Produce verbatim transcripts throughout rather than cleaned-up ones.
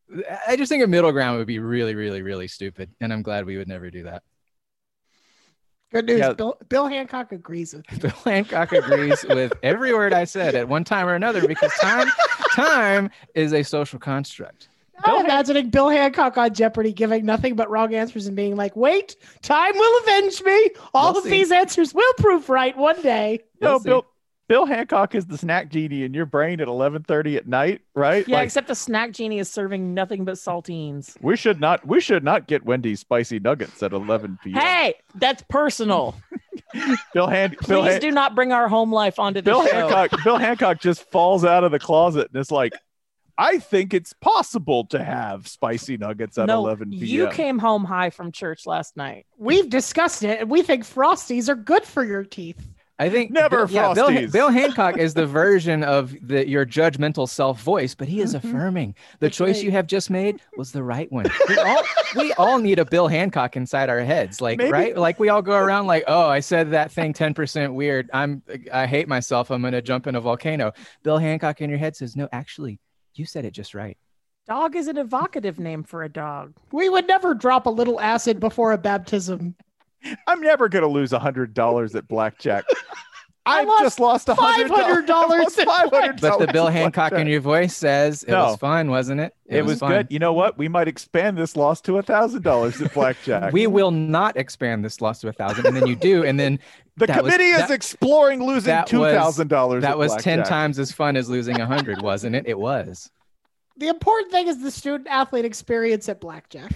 I just think a middle ground would be really, really, really stupid. And I'm glad we would never do that. Good news. Yeah. Bill, Bill Hancock agrees with me. Bill Hancock agrees with every word I said at one time or another, because time, time is a social construct. I'm Bill imagining Han- Bill Hancock on Jeopardy giving nothing but wrong answers and being like, wait, time will avenge me. All we'll of see. These answers will prove right one day. No, we'll Bill Bill Hancock is the snack genie in your brain at eleven thirty at night, right? Yeah, like, except the snack genie is serving nothing but saltines. We should not we should not get Wendy's spicy nuggets at eleven p.m. Hey, that's personal. Bill Han- Please Bill Han- do not bring our home life onto the Bill show. Hancock Bill Hancock just falls out of the closet and is like, I think it's possible to have spicy nuggets at no, eleven p.m. You came home high from church last night. We've discussed it, and we think Frosties are good for your teeth. I think never Bill, Frosties. Yeah, Bill, Bill Hancock is the version of the, your judgmental self voice, but he is affirming the That's choice right. you have just made was the right one. We all, we all need a Bill Hancock inside our heads, like Maybe. right, like we all go around like, oh, I said that thing ten percent weird. I'm, I hate myself. I'm gonna jump in a volcano. Bill Hancock in your head says, no, actually, you said it just right. Dog is an evocative name for a dog. We would never drop a little acid before a baptism. I'm never going to lose one hundred dollars at blackjack. I just lost one hundred dollars. five hundred dollars. But the Bill Hancock in your voice says it no. was fun, wasn't it? It, it was, was good. You know what? We might expand this loss to one thousand dollars at blackjack. We will not expand this loss to one thousand dollars, and then you do, and then the committee was, is that, exploring losing two thousand dollars. That at was blackjack. ten times as fun as losing one hundred, wasn't it? It was. The important thing is the student athlete experience at blackjack.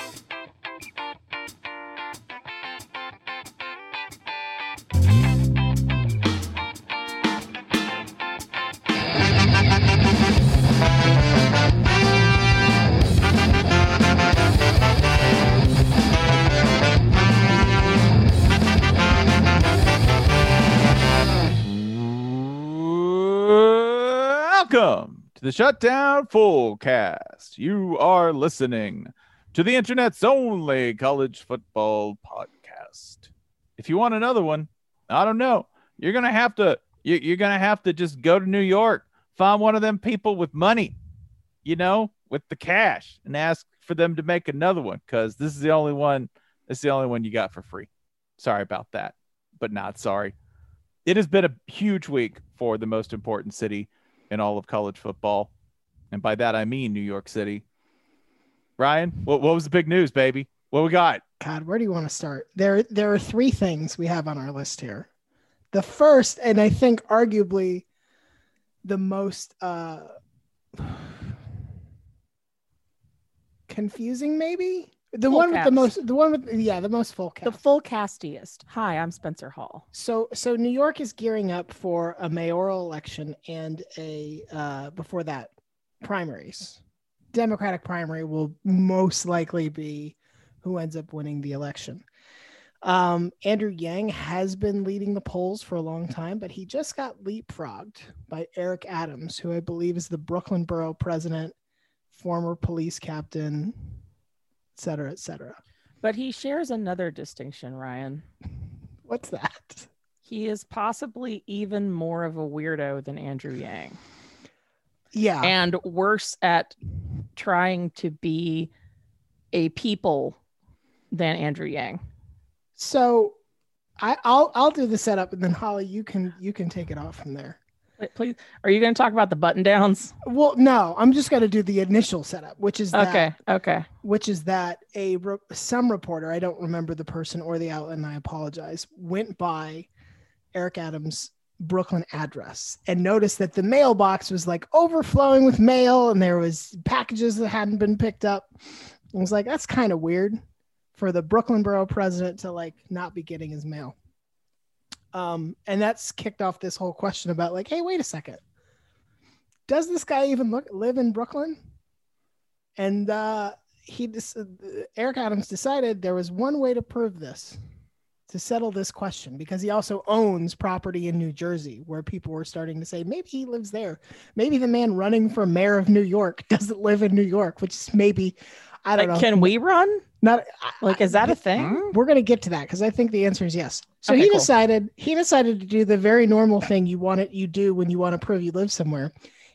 Welcome to the Shutdown Fullcast. You are listening to the internet's only college football podcast. If you want another one, I don't know. You're gonna have to. You're gonna have to just go to New York, find one of them people with money, you know, with the cash, and ask for them to make another one. Because this is the only one. It's the only one you got for free. Sorry about that, but not sorry. It has been a huge week for the most important city in all of college football. And by that, I mean New York City. Ryan, what, what was the big news, baby? What we got? God, where do you want to start? There, there are three things we have on our list here. The first, and I think arguably the most uh, confusing, maybe? The full one cast. with the most, the one with, yeah, the most full cast. The full castiest. Hi, I'm Spencer Hall. So, so New York is gearing up for a mayoral election and a, uh, before that, primaries. Democratic primary will most likely be who ends up winning the election. Um, Andrew Yang has been leading the polls for a long time, but he just got leapfrogged by Eric Adams, who I believe is the Brooklyn Borough president, former police captain, et cetera, et cetera. But he shares another distinction, Ryan. What's that? He is possibly even more of a weirdo than Andrew Yang. Yeah. And worse at trying to be a people than Andrew Yang. So I, I'll I'll do the setup, and then Holly, you can you can take it off from there. Please, are you going to talk about the button downs? Well, no, I'm just going to do the initial setup, which is that, okay, okay, which is that a some reporter, I don't remember the person or the outlet, and I apologize, went by Eric Adams' Brooklyn address and noticed that the mailbox was like overflowing with mail, and there was packages that hadn't been picked up. I was like, that's kind of weird for the Brooklyn Borough president to like not be getting his mail. Um, and that's kicked off this whole question about like, hey, wait a second. Does this guy even look live in Brooklyn? And uh, he just, uh, Eric Adams decided there was one way to prove this, to settle this question, because he also owns property in New Jersey where people were starting to say, maybe he lives there. Maybe the man running for mayor of New York doesn't live in New York, which is maybe, I don't like, know. Can we run? Not like, is that a thing? We're going to get to that because I think the answer is yes. So okay, he cool. decided he decided to do the very normal thing you want it you do when you want to prove you live somewhere.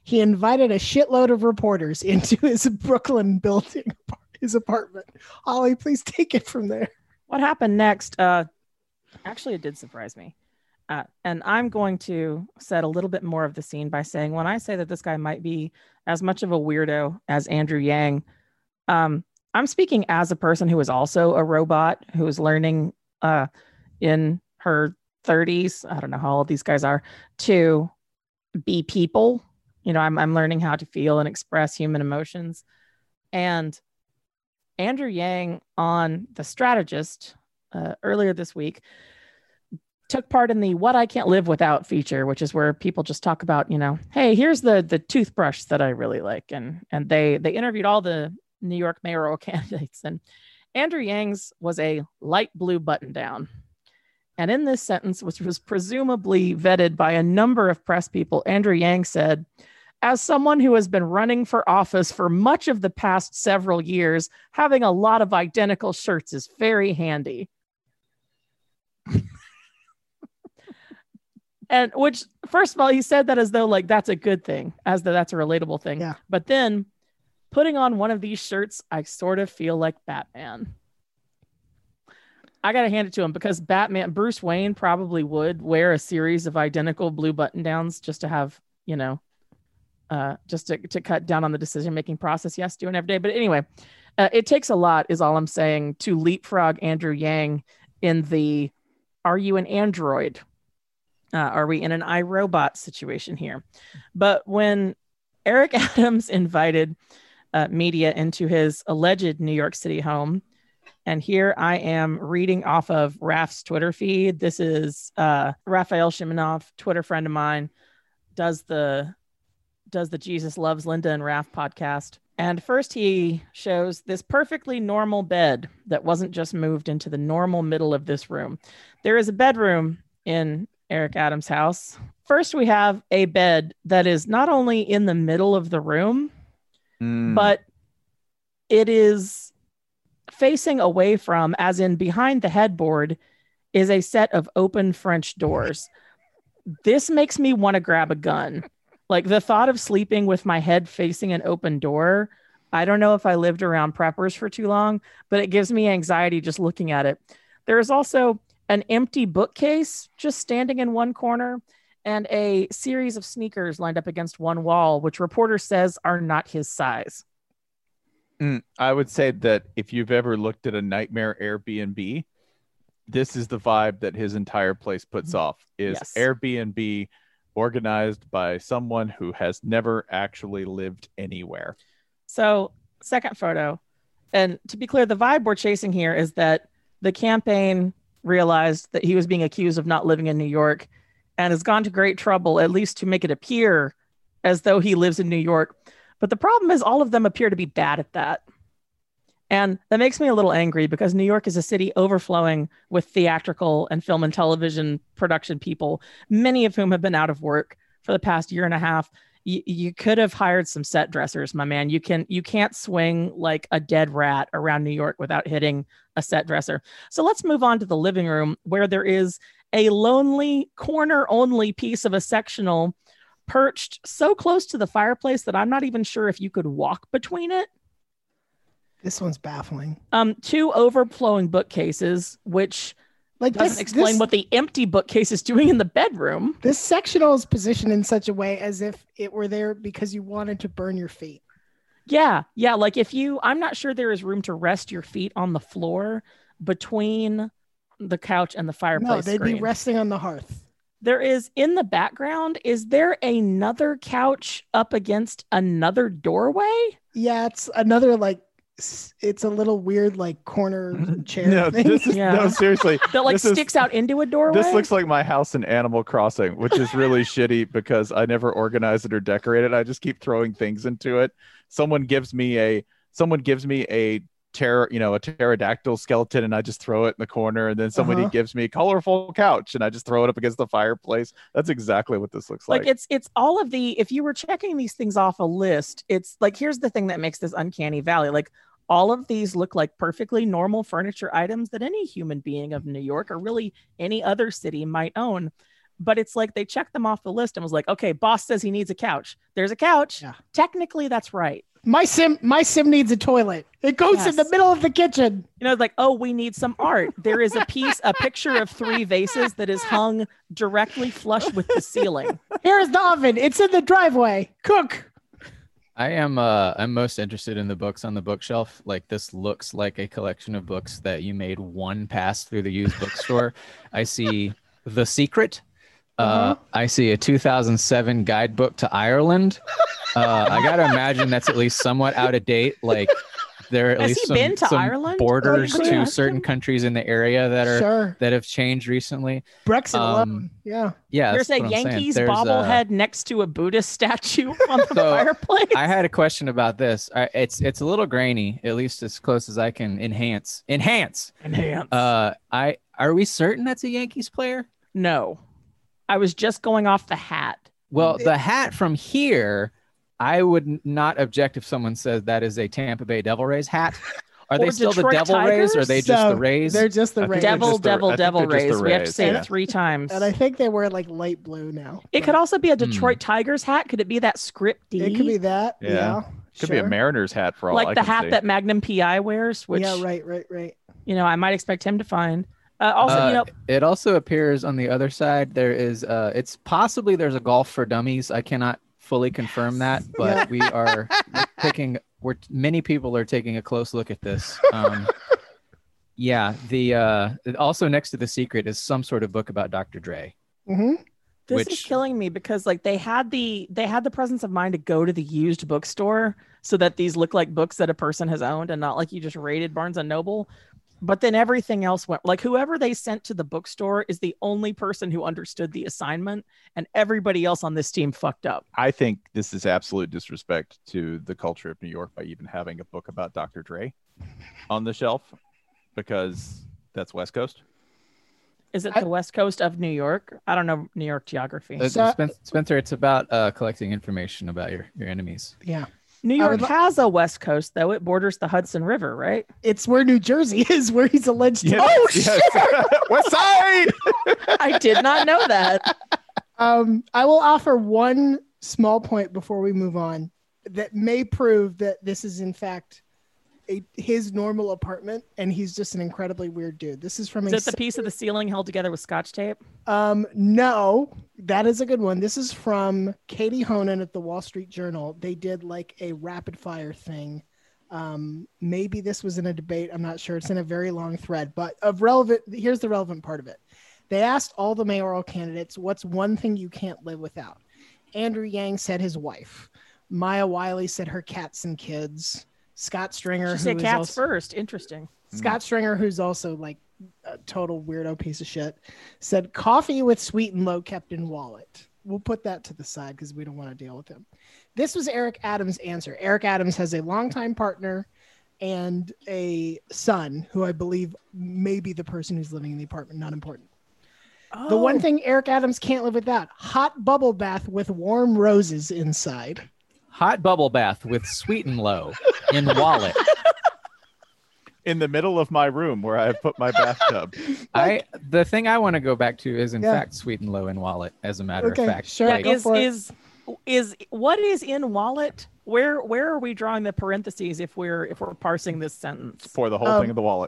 he invited a shitload of reporters into his Brooklyn building, his apartment. Ollie, please take it from there. What happened next? Uh, actually, it did surprise me. Uh, and I'm going to set a little bit more of the scene by saying, when I say that this guy might be as much of a weirdo as Andrew Yang, um, I'm speaking as a person who is also a robot, who is learning uh, in her thirties, I don't know how old these guys are, to be people. You know, I'm I'm learning how to feel and express human emotions. And Andrew Yang on The Strategist uh, earlier this week took part in the What I Can't Live Without feature, which is where people just talk about, you know, hey, here's the the toothbrush that I really like. And and they they interviewed all the New York mayoral candidates. And Andrew Yang's was a light blue button down. And in this sentence, which was presumably vetted by a number of press people, Andrew Yang said, as someone who has been running for office for much of the past several years, having a lot of identical shirts is very handy. And which, first of all, he said that as though like that's a good thing, as though that's a relatable thing. Yeah. But then putting on one of these shirts, I sort of feel like Batman. I got to hand it to him because Batman, Bruce Wayne probably would wear a series of identical blue button downs just to have, you know, uh, just to, to cut down on the decision-making process. Yes, doing every day. But anyway, uh, it takes a lot is all I'm saying to leapfrog Andrew Yang in the, are you an android? Uh, are we in an iRobot situation here? But when Eric Adams invited uh, media into his alleged New York City home, and here I am reading off of Raf's Twitter feed. This is uh, Raphael Shimonov, Twitter friend of mine, does the does the Jesus Loves Linda and Raf podcast. And first he shows this perfectly normal bed that wasn't just moved into the normal middle of this room. There is a bedroom in Eric Adams' house. First, we have a bed that is not only in the middle of the room, mm. but it is facing away from, as in behind the headboard, is a set of open French doors. This makes me want to grab a gun. Like the thought of sleeping with my head facing an open door. I don't know if I lived around preppers for too long, but it gives me anxiety just looking at it. There is also an empty bookcase just standing in one corner and a series of sneakers lined up against one wall, which reporter says are not his size. Mm, I would say that if you've ever looked at a nightmare Airbnb, this is the vibe that his entire place puts off, is yes. Airbnb organized by someone who has never actually lived anywhere. So, second photo. And to be clear, the vibe we're chasing here is that the campaign realized that he was being accused of not living in New York and has gone to great trouble, at least to make it appear as though he lives in New York. But the problem is all of them appear to be bad at that. And that makes me a little angry because New York is a city overflowing with theatrical and film and television production people, many of whom have been out of work for the past year and a half. You, you could have hired some set dressers, my man. You can, you can't swing like a dead rat around New York without hitting a set dresser. So let's move on to the living room, where there is a lonely corner-only piece of a sectional perched so close to the fireplace that I'm not even sure if you could walk between it. This one's baffling. Um, two overflowing bookcases, which like doesn't this, explain this, what the empty bookcase is doing in the bedroom. This sectional is positioned in such a way as if it were there because you wanted to burn your feet. Yeah, yeah. Like if you, I'm not sure there is room to rest your feet on the floor between the couch and the fireplace. No, they'd screen. be resting on the hearth. There is in the background, is there another couch up against another doorway? Yeah, it's another like, it's a little weird like corner chair no, thing. This is, yeah. no, seriously. That like this sticks is, out into a doorway? This looks like my house in Animal Crossing, which is really shitty because I never organize it or decorate it. I just keep throwing things into it. Someone gives me a, someone gives me a Ter- you know, a pterodactyl skeleton and I just throw it in the corner, and then somebody uh-huh. gives me a colorful couch and I just throw it up against the fireplace. That's exactly what this looks like. Like it's it's all of the, if you were checking these things off a list, it's like, here's the thing that makes this uncanny valley. Like all of these look like perfectly normal furniture items that any human being of New York or really any other city might own. but it's like they checked them off the list and was like, okay, boss says he needs a couch. There's a couch. Yeah. Technically, that's right. My sim, my sim needs a toilet. It goes Yes. in the middle of the kitchen. You know, it's like, oh, we need some art. There is a piece, a picture of three vases that is hung directly flush with the ceiling. Here's the oven. It's in the driveway. Cook. I am uh I'm most interested in the books on the bookshelf. Like this looks like a collection of books that you made one pass through the used bookstore. I see The Secret. Uh, Uh-huh. I see a two thousand seven guidebook to Ireland. Uh, I gotta imagine that's at least somewhat out of date. Like there are at Has least he some, been to some Ireland? borders Oh, to yeah. certain countries in the area that are Sure. that have changed recently. Brexit Um, alone. Yeah. Yeah, There's that's a what I'm saying. Yankees There's, uh, bobblehead next to a Buddhist statue on the So, fireplace. I had a question about this. I, it's it's a little grainy, at least as close as I can enhance. Enhance. Enhance. Uh, I are we certain that's a Yankees player? no, I was just going off the hat. Well, the hat from here, I would n- not object if someone says that is a Tampa Bay Devil Rays hat. Are they Or still Detroit the Devil Rays, or are Tigers? they just So, the Rays? They're just the I think Rays. they're Devil, just the- I devil, think devil they're just rays. the We have to Rays, say yeah. it three times. And I think they wear like light blue now. It could but also be a Detroit Tigers hat. Could it be that script D? It could be that. Yeah. Yeah. Could be a sure. Mariners hat for all I like the can hat see. that Magnum P I wears, which Yeah. Right. Right. Right. you know I might expect him to find. Uh, also, Uh, you know, it also appears on the other side. There is, uh, it's possibly there's a golf for dummies. I cannot fully confirm that, but Yeah. we are taking. We're many people are taking a close look at this. Um, yeah, the uh, also next to The Secret is some sort of book about Doctor Dre. Mm-hmm. this is which- killing me because like they had the they had the presence of mind to go to the used bookstore so that these look like books that a person has owned and not like you just raided Barnes and Noble. But then everything else went like whoever they sent to the bookstore is the only person who understood the assignment, and everybody else on this team fucked up. I think this is absolute disrespect to the culture of New York by even having a book about Doctor Dre on the shelf, because that's West Coast. Is it I- the West Coast of New York? I don't know New York geography. Uh, So- Spen- Spencer, it's about uh, collecting information about your, your enemies. Yeah. New I York would li- has a West Coast though. It borders the Hudson River, right? It's where New Jersey is, where he's alleged to. Yes, Oh yes. West Side. I did not know that. Um, I will offer one small point before we move on that may prove that this is in fact a, his normal apartment, and he's just an incredibly weird dude. This is from Is a it the piece of the ceiling held together with Scotch tape? Um, no, that is a good one. This is from Katie Honan at the Wall Street Journal. They did like a rapid fire thing. Um, maybe this was in a debate. I'm not sure. It's in a very long thread, but of relevant, here's the relevant part of it. They asked all the mayoral candidates, what's one thing you can't live without? Andrew Yang said his wife. Maya Wiley said her cats and kids. Scott Stringer, She who said is cats also- first. Interesting. Scott Stringer, who's also like a total weirdo piece of shit, said coffee with sweet and low kept in wallet. We'll put that to the side because we don't want to deal with him. This was Eric Adams' answer. Eric Adams has a longtime partner and a son who I believe may be the person who's living in the apartment. Not important. The one Oh, thing Eric Adams can't live without: hot bubble bath with warm roses inside. Hot bubble bath with Sweet and Low in wallet. In the middle of my room where I have put my bathtub. I the thing I want to go back to is in Yeah. fact Sweet and Low in wallet. As a matter Okay, of fact, sure. yeah, Like, go is for it. is is what is in wallet? Where where are we drawing the parentheses if we're if we're parsing this sentence? Pour the whole Um, thing in the wallet.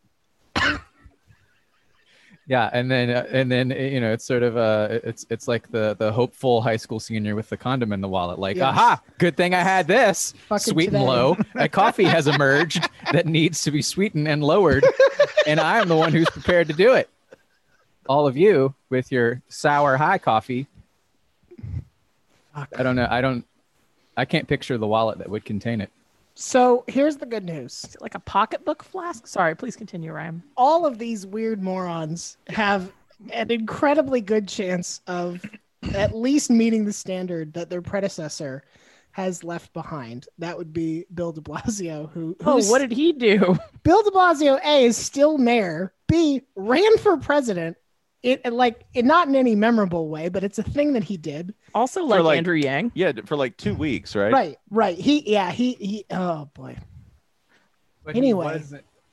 yeah, and then uh, and then uh, you know it's sort of uh it's it's like the the hopeful high school senior with the condom in the wallet. Like, Yes. aha, good thing I had this. Fucking Sweet today. and Low. A coffee has emerged that needs to be sweetened and lowered, and I am the one who's prepared to do it. All of you with your sour high coffee. Fuck. I don't know. I don't. I can't picture the wallet that would contain it. So here's the good news. Is it like a pocketbook flask? Sorry, please continue, Ryan. All of these weird morons have an incredibly good chance of at least meeting the standard that their predecessor has left behind. That would be Bill de Blasio, who Oh, who's- what did he do? Bill de Blasio A is still mayor, B ran for president. It like it not in any memorable way, but it's a thing that he did. Also, like, like- Andrew Yang. Yeah, for like two weeks, right? Right, right. He yeah, he he oh boy. But Anyway. he wasn't,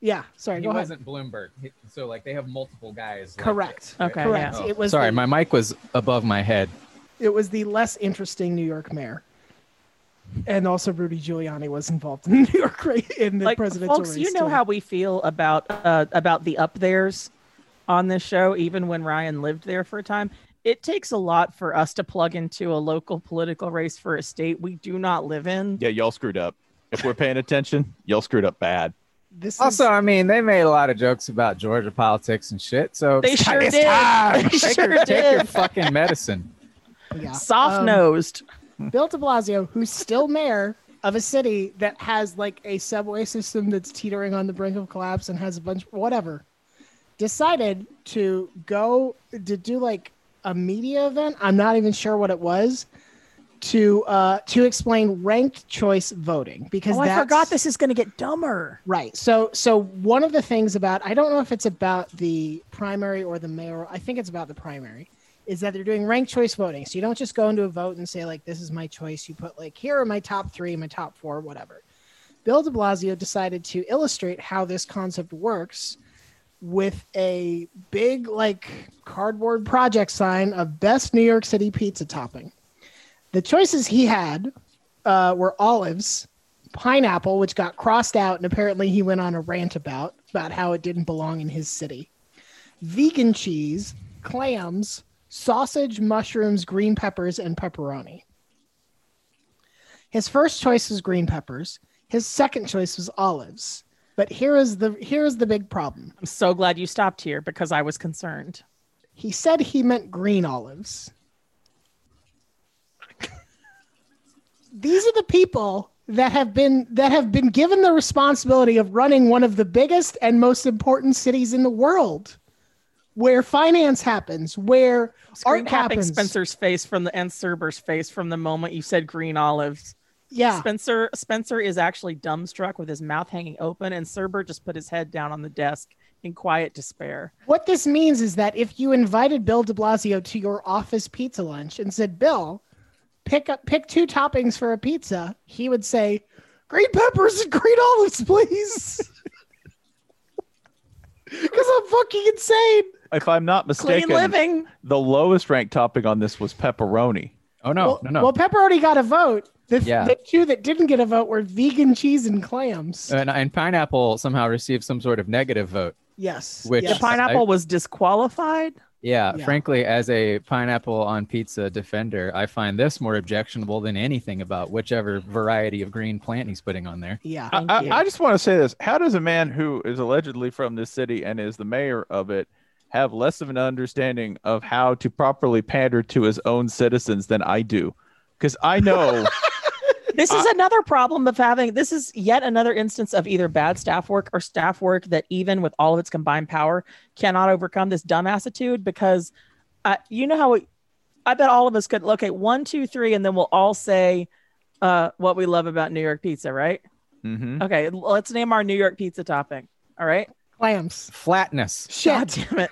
Yeah, sorry. He go ahead. wasn't Bloomberg. He- So like they have multiple guys. like Correct. this, right? Okay, Correct. Oh, It was sorry, the, my mic was above my head. it was the less interesting New York mayor. And also Rudy Giuliani was involved in the New York race, in the Like, presidential folks, race. you know too. how we feel about uh, about the up there's on this show, even when Ryan lived there for a time. It takes a lot for us to plug into a local political race for a state we do not live in. Yeah, y'all screwed up. If we're paying attention, y'all screwed up bad. This Also, is, I mean, they made a lot of jokes about Georgia politics and shit. So They it's sure it's did. time. They take, sure your, take your did. fucking medicine. yeah. Soft Um, nosed. Bill de Blasio, who's still mayor of a city that has like a subway system that's teetering on the brink of collapse and has a bunch whatever, decided to go to do like a media event. I'm not even sure what it was to uh to explain ranked choice voting because Oh, I that's, forgot this is going to get dumber. Right. So so one of the things about I don't know if it's about the primary or the mayoral. I think it's about the primary. Is that they're doing ranked choice voting. So you don't just go into a vote and say like this is my choice. You put like here are my top three, my top four, whatever. Bill de Blasio decided to illustrate how this concept works with a big like cardboard project sign of best New York City pizza topping. The choices he had uh, were olives, pineapple, which got crossed out, and apparently he went on a rant about about how it didn't belong in his city. Vegan cheese, clams, sausage, mushrooms, green peppers, and pepperoni. His first choice was green peppers. His second choice was olives. But here is the here is the big problem. I'm so glad you stopped here because I was concerned. He said he meant green olives. These are the people that have been that have been given the responsibility of running one of the biggest and most important cities in the world, where finance happens, where Screen art capping happens. Spencer's face from the and Cerber's face from the moment you said green olives. Yeah, Spencer Spencer is actually dumbstruck with his mouth hanging open, and Cerber just put his head down on the desk in quiet despair. what this means is that if you invited Bill de Blasio to your office pizza lunch and said, Bill, pick up pick two toppings for a pizza, he would say, green peppers and green olives, please. Because I'm fucking insane. If I'm not Clean mistaken, living. the lowest ranked topping on this was pepperoni. Oh no, well, no, no. well, pepperoni got a vote. The, Yeah. the two that didn't get a vote were vegan cheese and clams. and, and pineapple somehow received some sort of negative vote. yes. which- yes. The pineapple was disqualified. Yeah, Yeah. frankly, as a pineapple on pizza defender, I find this more objectionable than anything about whichever variety of green plant he's putting on there. Yeah. Thank I, you. I, I just want to say this. How does a man who is allegedly from this city and is the mayor of it have less of an understanding of how to properly pander to his own citizens than I do? Because I know This is another problem of having, this is yet another instance of either bad staff work or staff work that even with all of its combined power cannot overcome this dumb attitude because uh, you know how, it, I bet all of us could, okay, one, two, three, and then we'll all say uh, what we love about New York pizza, right? Mhm. Okay, l- let's name our New York pizza topping. All right. Clams. Flatness. God Shit. damn it.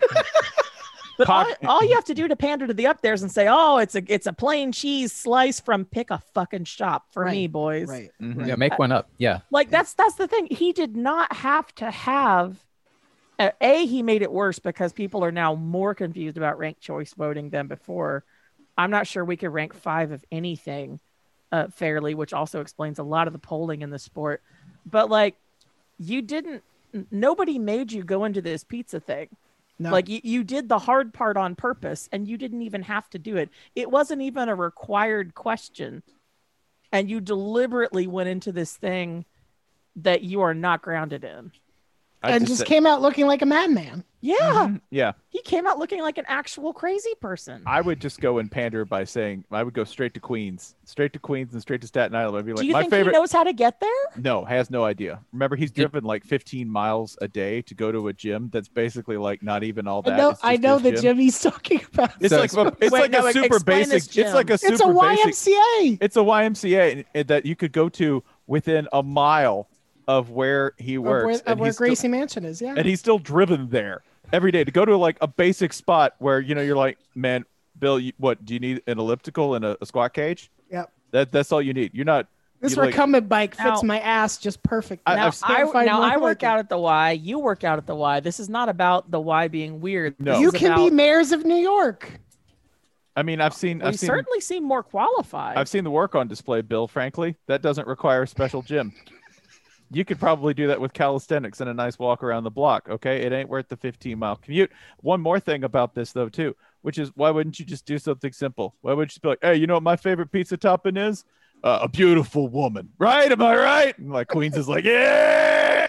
But all, Cock- all you have to do to pander to the up there's and say, oh, it's a it's a plain cheese slice from pick a fucking shop for me, Right, boys. Right. Mhm. right. Yeah, make one up. Yeah. Like that's that's the thing. He did not have to have uh, a. He made it worse because people are now more confused about ranked choice voting than before. I'm not sure we could rank five of anything uh, fairly, which also explains a lot of the polling in the sport. But like, you didn't. n- Nobody made you go into this pizza thing. No. Like you, you did the hard part on purpose and you didn't even have to do it. It wasn't even a required question. And you deliberately went into this thing that you are not grounded in. I and just say- came out looking like a madman. Yeah. Mhm. Yeah, He came out looking like an actual crazy person. I would just go and pander by saying I would go straight to Queens, straight to Queens, and straight to Staten Island. I'd be like, Do you my think favorite. he knows how to get there? No, has no idea. Remember, he's Did- driven like fifteen miles a day to go to a gym that's basically like not even all that. I know. It's I just know his the gym. gym he's talking about. It's So like a, it's Wait, like no, a super explain this basic. It's like a super It's a Y M basic. C A. It's a Y M C A and- that you could go to within a mile of where he Of works, where, and, of where he's still, Gracie Mansion is. Yeah. and he's still driven there every day to go to like a basic spot where you know you're like, man, Bill, you, what do you need? An elliptical and a, a squat cage? Yep. That that's all you need. You're not This you, like- recumbent bike fits Now- my ass just perfect. I- Now I've- I, Can't find now more I work like out it. at the Y. You work out at the Y. This is not about the Y being weird. No. This You is can about, be mayors of New York. I mean, I've seen, We I've seen, certainly seem more qualified. I've seen the work on display, Bill. Frankly, that doesn't require a special gym. You could probably do that with calisthenics and a nice walk around the block. Okay, it ain't worth the fifteen mile commute. One more thing about this though, too, which is why wouldn't you just do something simple? Why would you just be like, hey, you know what my favorite pizza topping is? Uh, a beautiful woman, right? Am I right? And like Queens is like, yeah,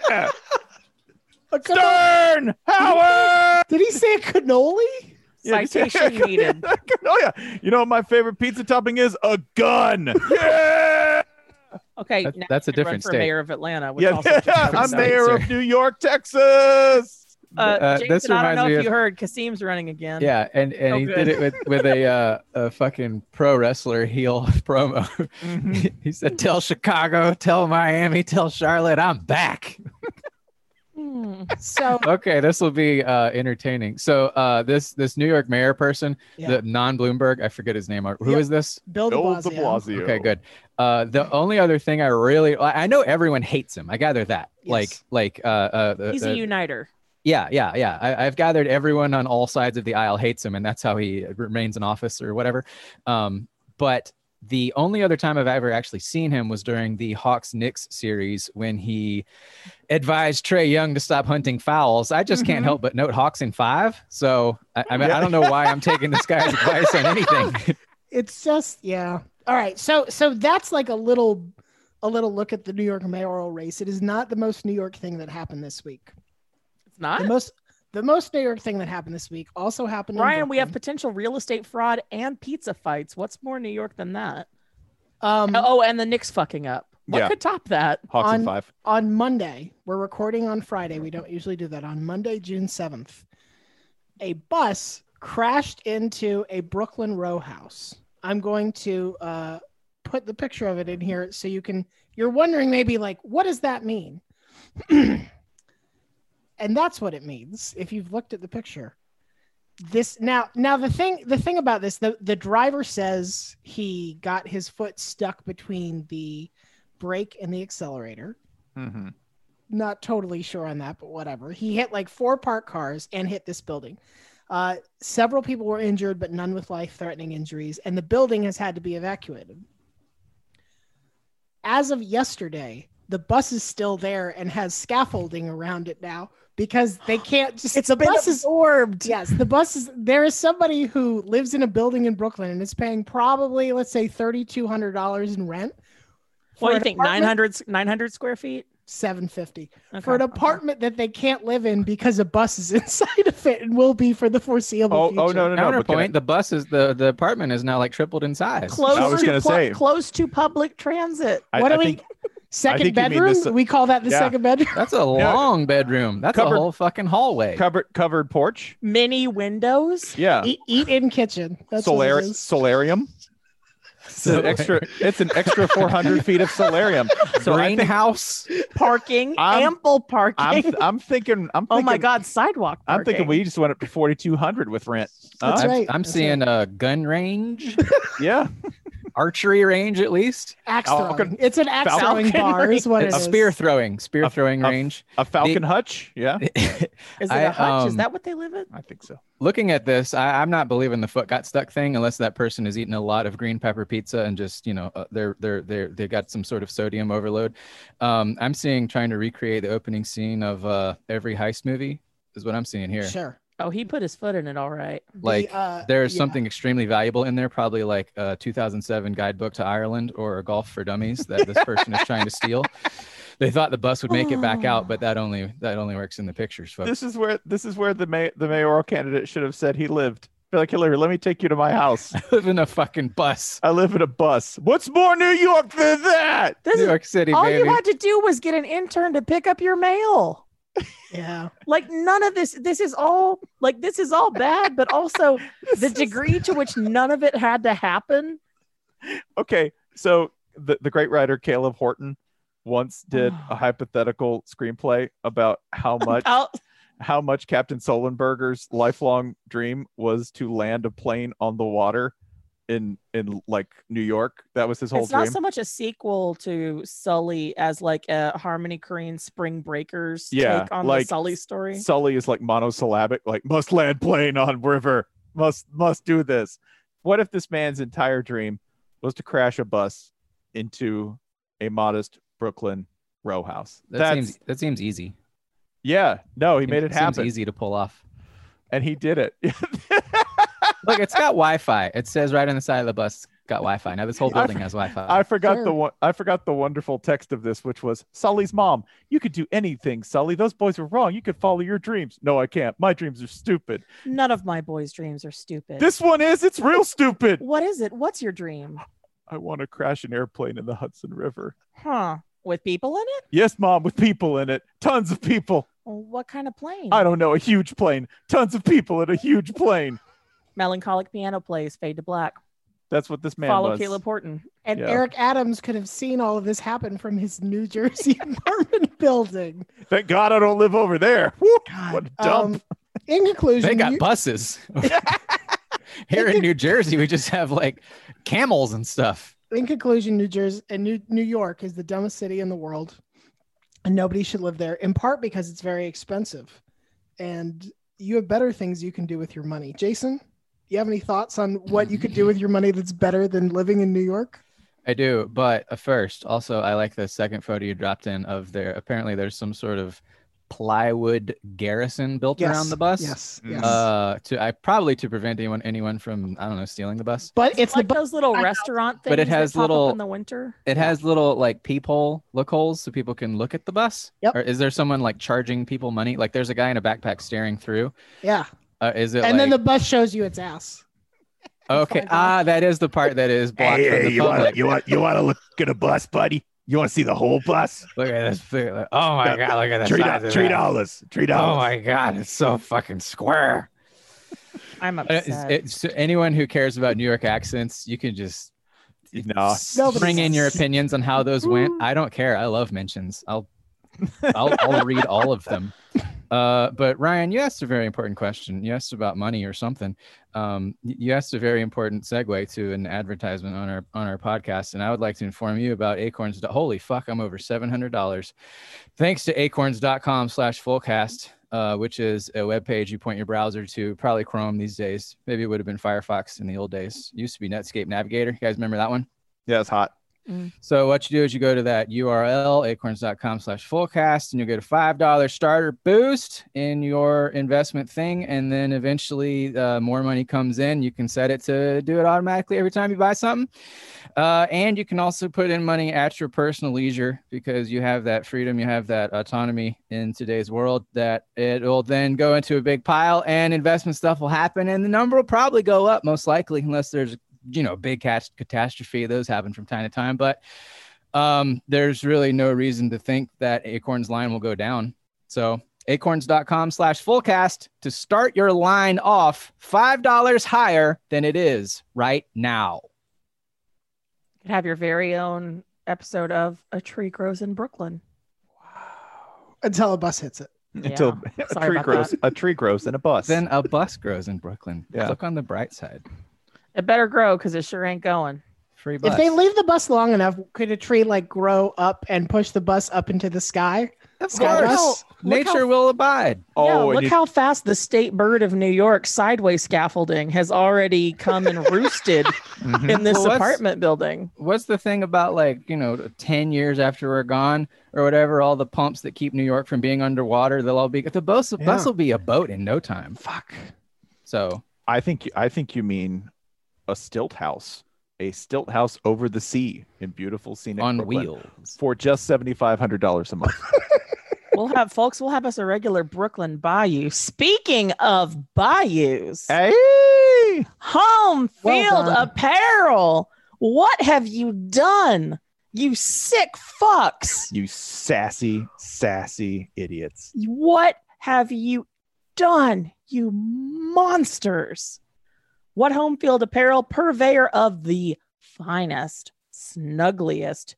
A cannoli- Stern Howard. Did he say a cannoli? Yeah, just- Citation needed. Oh yeah, you know what my favorite pizza topping is? A gun. Yeah. Okay, That- now that's a you can run different for state. mayor of Atlanta. Which Yeah, also is a different I'm state. mayor sir. of New York, Texas. Uh, Uh, Jason, this I don't reminds know me if of- you heard, Kasim's running again. Yeah, and and Oh, he good. did it with with a uh, a fucking pro wrestler heel promo. Mhm. He said, "Tell Chicago, tell Miami, tell Charlotte, I'm back." Hmm. So Okay, this will be uh, entertaining. So uh, this this New York mayor person, Yeah. the non-Bloomberg, I forget his name. Who is Yep. this? Bill de Bill de Blasio. Blasio. Okay, good. Uh, the only other thing I really, I I know everyone hates him. I gather that. Yes. Like, like, uh, uh, the- He's the- a uniter. yeah, yeah, yeah. I, I've gathered everyone on all sides of the aisle hates him, and that's how he remains in office or whatever. Um, but the only other time I've ever actually seen him was during the Hawks Knicks series when he advised Trae Young to stop hunting fouls. I just can't Mhm. help but note Hawks in five. So I, I mean, I don't know why I'm taking this guy's advice on anything. It's just yeah. All right. So so that's like a little a little look at the New York mayoral race. It is not the most New York thing that happened this week. It's not. The most the most New York thing that happened this week also happened in Ryan, we have Brooklyn. potential real estate fraud and pizza fights. What's more New York than that? um Oh, and the Knicks fucking up. What Yeah. could top that? Hawks On- and five. on Monday. We're recording on Friday. We don't usually do that. On Monday, June seventh, a bus crashed into a Brooklyn row house. I'm going to uh, put the picture of it in here so you can, you're wondering maybe like, what does that mean? And that's what it means if you've looked at the picture. This now now the thing the thing about this, the, the driver says he got his foot stuck between the brake and the accelerator. Mm-hmm. Not totally sure on that, but whatever. He hit like four parked cars and hit this building. Uh, several people were injured, but none with life-threatening injuries, and the building has had to be evacuated. As of yesterday, the bus is still there and has scaffolding around it now because they can't just. It's the been bus is absorbed. yes, the bus is. There is somebody who lives in a building in Brooklyn and is paying probably, let's say, thirty-two hundred dollars in rent. What do you an think? apartment- nine hundred, nine hundred square feet? seven fifty Okay, for an okay. apartment that they can't live in because a bus is inside of it and will be for the foreseeable Oh, future. oh no, no, no. but can I- Counterpoint: the bus is the the apartment is now like tripled in size. Close I was to gonna pl- say. close to public transit. I, What I do we- think Second think you mean bedroom? this- we call that the yeah. second bedroom. That's a long bedroom. That's Covered- a whole fucking hallway. covered covered porch. Many windows. Yeah. Eat, eat in kitchen. That's what Solar it is. solarium. It's an extra. It's an extra four hundred feet of solarium. So I think Greenhouse. Parking. I'm- ample parking. I'm. I'm thinking. I'm. oh Thinking, my God, sidewalk parking. I'm thinking we just went up to forty-two hundred with rent. That's Huh? I'm, right, I'm that's seeing a gun range, Yeah. archery range at least, Axe Falcon- throwing. It's an axe Falcon throwing bar, is what it a is. spear throwing, spear A- throwing a- range. A Falcon The- hutch. Yeah. Is it I, a hutch? Is um, that what they live in? I think so. Looking at this, I, I'm not believing the foot got stuck thing unless that person has eaten a lot of green pepper pizza and just, you know, uh, they're they're they're they got some sort of sodium overload. Um, I'm seeing trying to recreate the opening scene of uh, every heist movie is what I'm seeing here. Sure. Oh, he put his foot in it. All right. The, Like, uh, There's yeah. something extremely valuable in there, probably like a two thousand seven guidebook to Ireland or a golf for dummies that this person is trying to steal. They thought the bus would make it back out, but that only that only works in the pictures, folks. This is where this is where the may, the mayoral candidate should have said he lived. Be like, Hillary, let me take you to my house. I live in a fucking bus. I live in a bus. What's more New York than that? This New is, York City, all baby. you had to do was get an intern to pick up your mail. Yeah. Like none of this. This is all like this is all bad, but also the degree to which none of it had to happen. Okay, so the, the great writer Caleb Horton once did a hypothetical screenplay about how much Out. how much Captain Solenberger's lifelong dream was to land a plane on the water in in like New York. That was his whole It's dream. not so much a sequel to Sully as like a Harmony Korine Spring Breakers Yeah, take on like the Sully story. Sully is like monosyllabic, like must land plane on river, must must do this. What if this man's entire dream was to crash a bus into a modest Brooklyn row house? That That's seems that seems easy. yeah. No, he made it seems happen, easy to pull off. and he did it. Look, it's got Wi-Fi. It says right on the side of the bus, got Wi-Fi. Now this whole building has Wi-Fi. I forgot Sure. the one. I forgot the wonderful text of this, which was Sully's mom. You could do anything, Sully. Those boys were wrong. You could follow your dreams. No, I can't. My dreams are stupid. None of my boys' dreams are stupid. This one is. It's real stupid. What is it? What's your dream? I want to crash an airplane in the Hudson River. Huh? With people in it? Yes, mom, with people in it. Tons of people. Well, what kind of plane? I don't know. A huge plane. Tons of people in a huge plane. Melancholic piano plays, fade to black. That's what this man Follow was. Caleb Horton. And Yeah. Eric Adams could have seen all of this happen from his New Jersey apartment building. Thank God I don't live over there. Woo, what a dump. Um, in conclusion, They got you- buses. Here in New Jersey, we just have like camels and stuff. in conclusion, New Jersey and New New York is the dumbest city in the world, and nobody should live there. In part because it's very expensive, and you have better things you can do with your money. Jason, do you have any thoughts on what you could do with your money that's better than living in New York? I do, but uh, first, also, I like the second photo you dropped in of there. Apparently, there's some sort of plywood garrison built Yes, around the bus. Yes, Mm. yes. Uh, to I probably to prevent anyone anyone from I don't know stealing the bus. but it's like the bu- those little I know. restaurant things But it has that pop little- up in the winter. It has little like peephole look holes so people can look at the bus. Yep. Or is there someone like charging people money? Like there's a guy in a backpack staring through. yeah, Uh, is it and then like the bus shows you its ass. okay? find out. Ah, that is the part that is blocked from the you public. want you want you want to look at a bus, buddy? You want to see the whole bus? Look at this thing. Like, oh my god! Look at the Three, size do- of three that. dollars. Three Oh dollars. my god! It's so fucking square. I'm Uh, upset. it's- it's- so anyone who cares about New York accents, you can just No. s- Nobody bring in does. your opinions on how those went. I don't care. I love mentions. I'll I'll, I'll read all of them. Uh, but Ryan, you asked a very important question. You asked about money or something. Um, y- you asked a very important segue to an advertisement on our on our podcast, and I would like to inform you about Acorns. Holy fuck, I'm over seven hundred dollars. Thanks to acorns dot com slash fullcast, uh, which is a web page you point your browser to, probably Chrome these days. Maybe it would have been Firefox in the old days. It used to be Netscape Navigator. You guys remember that one? Yeah, it's hot. So what you do is you go to that U R L, acorns dot com slash fullcast, and you'll get a five dollars starter boost in your investment thing. And then eventually uh, more money comes in. You can set it to do it automatically every time you buy something. Uh, and you can also put in money at your personal leisure because you have that freedom, you have that autonomy in today's world that it will then go into a big pile and investment stuff will happen. And the number will probably go up most likely unless there's you know, big cat- catastrophe. Those happen from time to time, but um, there's really no reason to think that Acorns line will go down. So acorns dot com slash fullcast to start your line off five dollars higher than it is right now. You could have your very own episode of A Tree Grows in Brooklyn. Until a bus hits it. Until Yeah. a Sorry tree about grows, that. a tree grows in a bus. Then a bus grows in Brooklyn. Yeah. Look on the bright side. It better grow because it sure ain't going. Free bus. If they leave the bus long enough, could a tree like grow up and push the bus up into the sky? of Sky course, bus? Look nature how- will abide. oh, yeah, and look you- how fast the state bird of New York, sideways scaffolding, has already come and roosted Mhm. in this Well, what's- apartment building. What's the thing about like, you know, ten years after we're gone or whatever, all the pumps that keep New York from being underwater, they'll all be, the bus, Yeah. bus will be a boat in no time. Fuck. So I think I think you mean a stilt house, a stilt house over the sea in beautiful scenic on Brooklyn wheels. for just seventy five hundred dollars a month. We'll have folks, we'll have us a regular Brooklyn bayou. Speaking of bayous, Hey, home Well field done. apparel. What have you done? You sick fucks. you sassy, sassy idiots. What have you done, you monsters? What home field apparel, purveyor of the finest, snuggliest,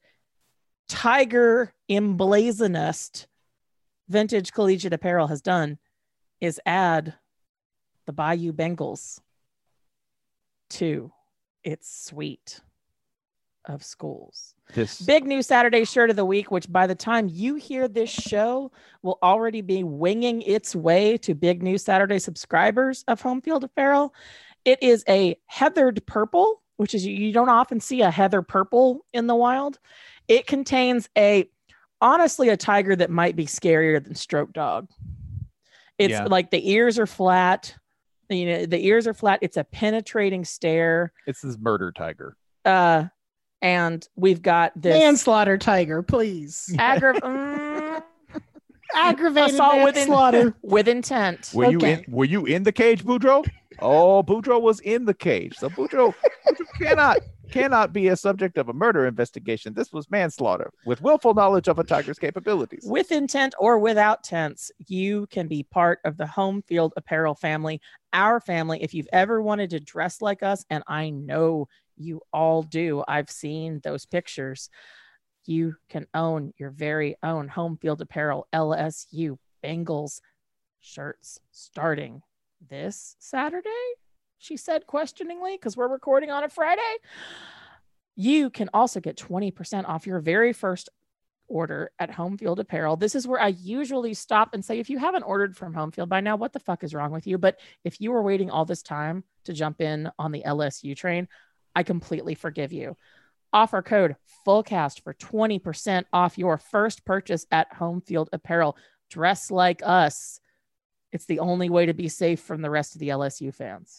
tiger emblazonest vintage collegiate apparel has done is add the Bayou Bengals to its suite of schools. This Big New Saturday shirt of the week, which by the time you hear this show will already be winging its way to Big New Saturday subscribers of Home Field Apparel. It is a heathered purple, which is you don't often see a heather purple in the wild. It contains a honestly a tiger that might be scarier than Stroke Dog. It's Yeah. like the ears are flat. You know, the ears are flat. It's a penetrating stare. it's this murder tiger. Uh, and we've got this Manslaughter tiger, please. aggra- mm, Aggravated assault with, in- manslaughter. with intent. Were you Okay. in were you in the cage, Boudreaux? Oh, Boudreaux was in the cage. So Boudreaux, Boudreaux cannot cannot be a subject of a murder investigation. This was manslaughter with willful knowledge of a tiger's capabilities. With intent or without tense, you can be part of the Home Field Apparel family, our family. If you've ever wanted to dress like us, and I know you all do, I've seen those pictures, you can own your very own Home Field Apparel L S U Bengals shirts starting this Saturday, she said questioningly, because we're recording on a Friday. You can also get twenty percent off your very first order at Home Field Apparel. This is where I usually stop and say, if you haven't ordered from Home Field by now, what the fuck is wrong with you? But if you were waiting all this time to jump in on the L S U train, I completely forgive you. Offer code FULLCAST for twenty percent off your first purchase at Home Field Apparel. Dress like us. It's the only way to be safe from the rest of the L S U fans.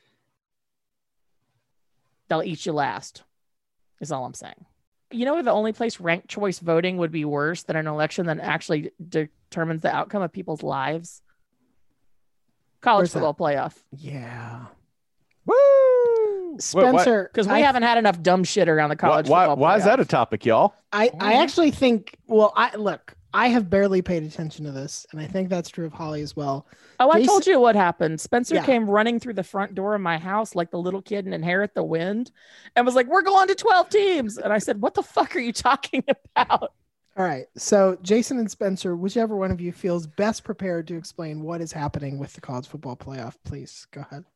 They'll eat you last, is all I'm saying. You know, the only place ranked choice voting would be worse than an election that actually determines the outcome of people's lives? College Where's football playoff. Yeah. Woo! Spencer, Because we I- haven't had enough dumb shit around the Why, college why, football why is that playoff. a topic, y'all? I, I Mhm. actually think, well, I look, I have barely paid attention to this, and I think that's true of Holly as well. Oh, I Jason- told you what happened. Spencer Yeah. came running through the front door of my house like the little kid in Inherit the Wind and was like, we're going to twelve teams. And I said, what the fuck are you talking about? All right. So, Jason and Spencer, whichever one of you feels best prepared to explain what is happening with the college football playoff, please go ahead.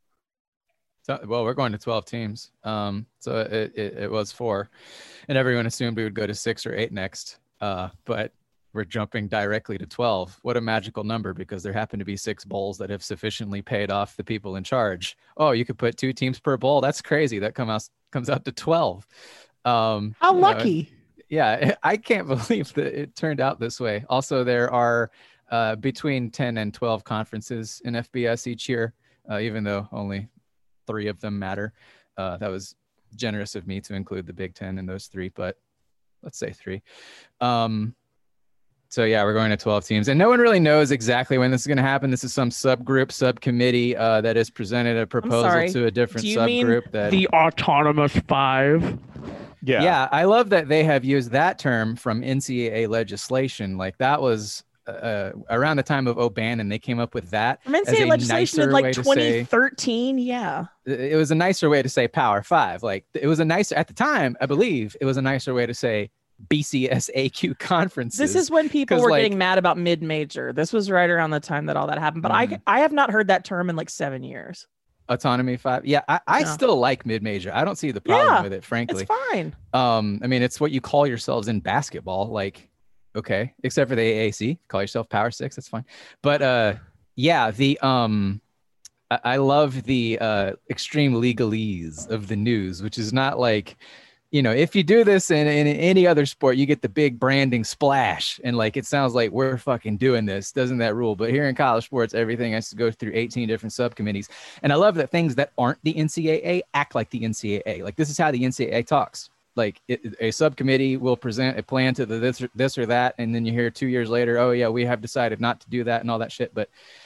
So, well, we're going to twelve teams. Um, so it, it, it was four, and everyone assumed we would go to six or eight next. Uh, but we're jumping directly to twelve. What a magical number, because there happen to be six bowls that have sufficiently paid off the people in charge. Oh, you could put two teams per bowl. That's crazy. That come out, comes out to twelve. Um, How you know, lucky. yeah, I can't believe that it turned out this way. Also, there are uh, between ten and twelve conferences in F B S each year, uh, even though only three of them matter. Uh, that was generous of me to include the Big Ten in those three, but let's say three. Um, so yeah, we're going to twelve teams, and no one really knows exactly when this is going to happen. This is some subgroup, subcommittee uh, that has presented a proposal sorry. to a different Do you mean subgroup. That the autonomous five? Yeah. yeah, I love that they have used that term from N C double A legislation. Like that was uh, around the time of O'Bannon, they came up with that. From N C as double A a legislation in nicer like way to say- twenty thirteen. Yeah. It was a nicer way to say Power Five. Like it was a nicer at the time, I believe it was a nicer way to say B C S A Q conferences. This is when people 'Cause, were like- getting mad about mid-major. This was right around the time that all that happened. But Mhm. I I have not heard that term in like seven years. autonomy five. Yeah, I, I Yeah. still like mid-major. I don't see the problem Yeah, with it, frankly. It's fine. Um, I mean, it's what you call yourselves in basketball. Like, okay, except for the A A C, call yourself Power Six. That's fine. But uh, yeah, the um, I, I love the uh, extreme legalese of the news, which is not like, you know, if you do this in, in any other sport, you get the big branding splash, and like it sounds like we're fucking doing this. Doesn't that rule? But here in college sports, everything has to go through eighteen different subcommittees, and I love that things that aren't the N C double A act like the N C double A. Like this is how the N C double A talks. Like it, a subcommittee will present a plan to the this or, this or that, and then you hear two years later, oh yeah, we have decided not to do that and all that shit. But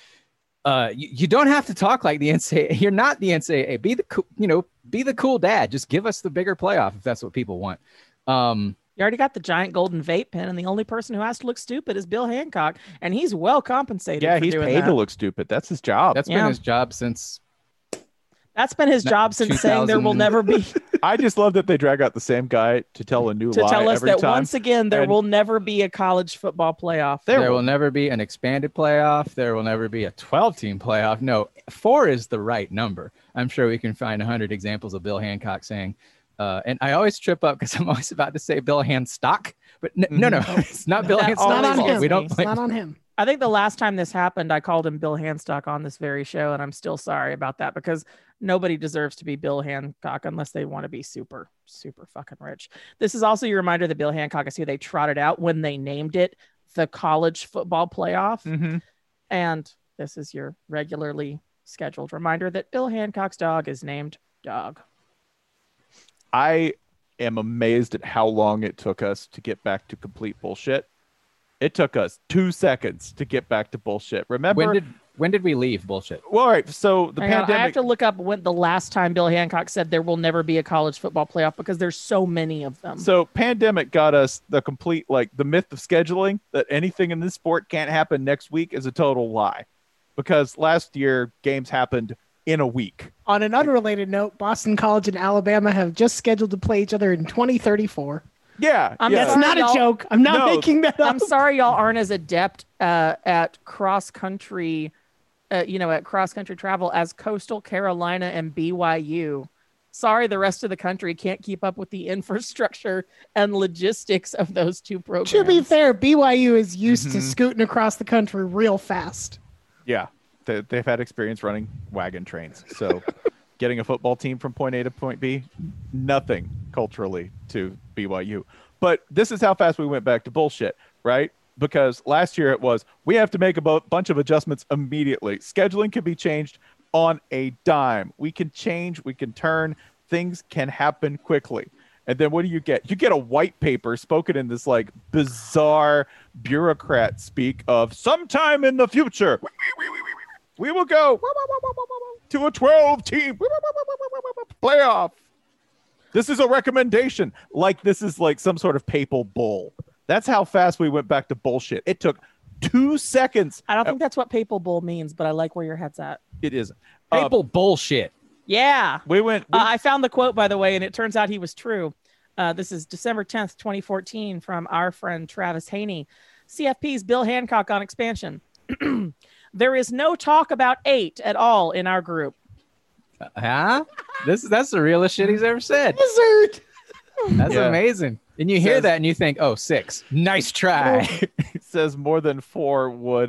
uh, you, you don't have to talk like the N C double A. You're not the N C double A. Be the cool, you know, be the cool dad. Just give us the bigger playoff if that's what people want. Um, You already got the giant golden vape pen, and the only person who has to look stupid is Bill Hancock, and he's well compensated. Yeah, for he's doing paid that. to look stupid. That's his job. that's Yeah. been his job since That's been his job since saying there will never be. I just love that they drag out the same guy to tell a new to lie tell us every that time. once again there And- will never be a college football playoff. There, there will never be an expanded playoff. There will never be a twelve-team playoff. No, four is the right number. I'm sure we can find one hundred examples of Bill Hancock saying, uh, and I always trip up because I'm always about to say Bill Handstock, but n- no, no, it's not Bill That Handstock. Not on always him. We don't It's blame not on him. I think the last time this happened, I called him Bill Handstock on this very show, and I'm still sorry about that because nobody deserves to be Bill Hancock unless they want to be super, super fucking rich. This is also your reminder that Bill Hancock is who they trotted out when they named it the College Football Playoff. Mhm. And this is your regularly scheduled reminder that Bill Hancock's dog is named Dog. I am amazed at how long it took us to get back to complete bullshit. It took us two seconds to get back to bullshit. Remember? When did when did we leave bullshit? Well, all right. So the Hang on, pandemic. I have to look up when the last time Bill Hancock said there will never be a college football playoff because there's so many of them. So pandemic got us the complete, like the myth of scheduling that anything in this sport can't happen next week is a total lie, because last year games happened in a week. On an unrelated note, Boston College and Alabama have just scheduled to play each other in twenty thirty-four. Yeah, I'm yeah. That's sorry, not a y'all. joke. I'm not No. making that up. I'm sorry y'all aren't as adept uh, at cross country, uh, you know, at cross country travel as Coastal Carolina and B Y U. Sorry, the rest of the country can't keep up with the infrastructure and logistics of those two programs. To be fair, B Y U is used to Mhm. scooting across the country real fast. Yeah, they, they've had experience running wagon trains. So getting a football team from point A to point B, nothing culturally to B Y U. But this is how fast we went back to bullshit, right? Because last year it was, we have to make a bu- bunch of adjustments immediately. Scheduling can be changed on a dime. We can change, we can turn, things can happen quickly. And then what do you get? You get a white paper spoken in this like bizarre bureaucrat speak of sometime in the future, we will go to a twelve team playoff. This is a recommendation. Like this is like some sort of papal bull. That's how fast we went back to bullshit. It took two seconds. I don't think that's what papal bull means, but I like where your head's at. It isn't. Uh, People bullshit. Yeah. we went. we- Uh, I found the quote, by the way, and it turns out he was true. Uh, this is December tenth, twenty fourteen, from our friend Travis Haney. C F P's Bill Hancock on expansion. There is no talk about eight at all in our group. Huh? This that's the realest shit he's ever said. Wizard. That's Yeah. amazing. And you hear Says- that and you think, oh, six. Nice try. It says more than four would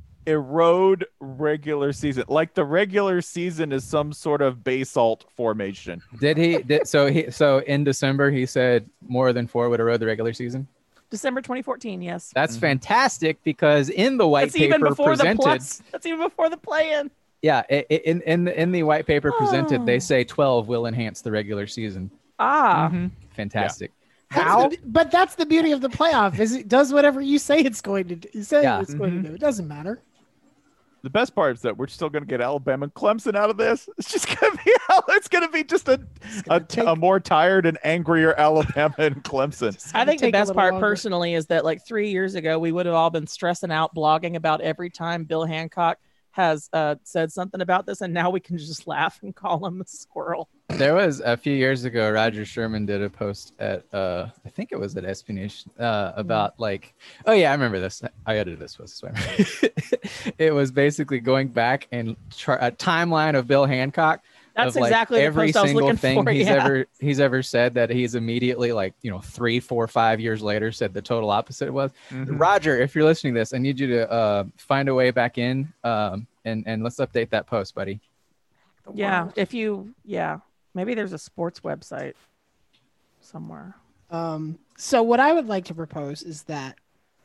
erode regular season. Like the regular season is some sort of basalt formation. Did he? Did so? He so in December he said more than four would erode the regular season. December twenty fourteen, yes. That's Mhm. fantastic because in the white That's even paper before the presented, plus. That's even before the play-in. yeah, i- i- in in the in the white paper presented, Oh. they say twelve will enhance the regular season. Ah, Fantastic. That's How? the- but that's the beauty of the playoff is it does whatever you say it's going to do. You say Yeah. it's going to do. It doesn't matter. The best part is that we're still going to get Alabama and Clemson out of this. It's just going to be, it's going to be just a, a, take- a more tired and angrier Alabama and Clemson. It's I gonna think the take a best little part longer. personally is that like three years ago, we would have all been stressing out, blogging about every time Bill Hancock has uh, said something about this. And now we can just laugh and call him a squirrel. There was a few years ago, Roger Sherman did a post at, uh, I think it was at Espionage, uh, about like, oh yeah, I remember this. I edited this post. So I remember. It was basically going back and char- a timeline of Bill Hancock. That's of, like, exactly the every post I was single looking thing for. he's yeah. ever he's ever said that he's immediately like you know three, four, five years later said the total opposite was. Mhm. Roger, if you're listening to this, I need you to uh, find a way back in um, and and let's update that post, buddy. Yeah, if you, yeah, maybe there's a sports website somewhere. Um, so what I would like to propose is that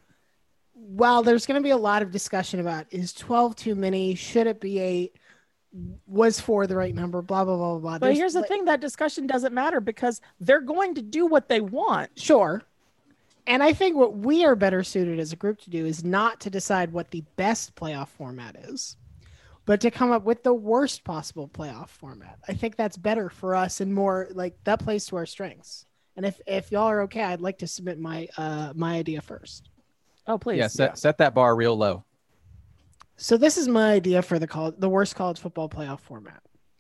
while there's going to be a lot of discussion about is twelve too many, should it be eight, was four the right number, blah blah blah blah. blah. But There's here's the like- thing: that discussion doesn't matter because they're going to do what they want. Sure. And I think what we are better suited as a group to do is not to decide what the best playoff format is, but to come up with the worst possible playoff format. I think that's better for us and more like that plays to our strengths. And if, if y'all are okay, I'd like to submit my uh, my idea first. Oh, please. Yeah, set, set that bar real low. So this is my idea for the college, the worst college football playoff format.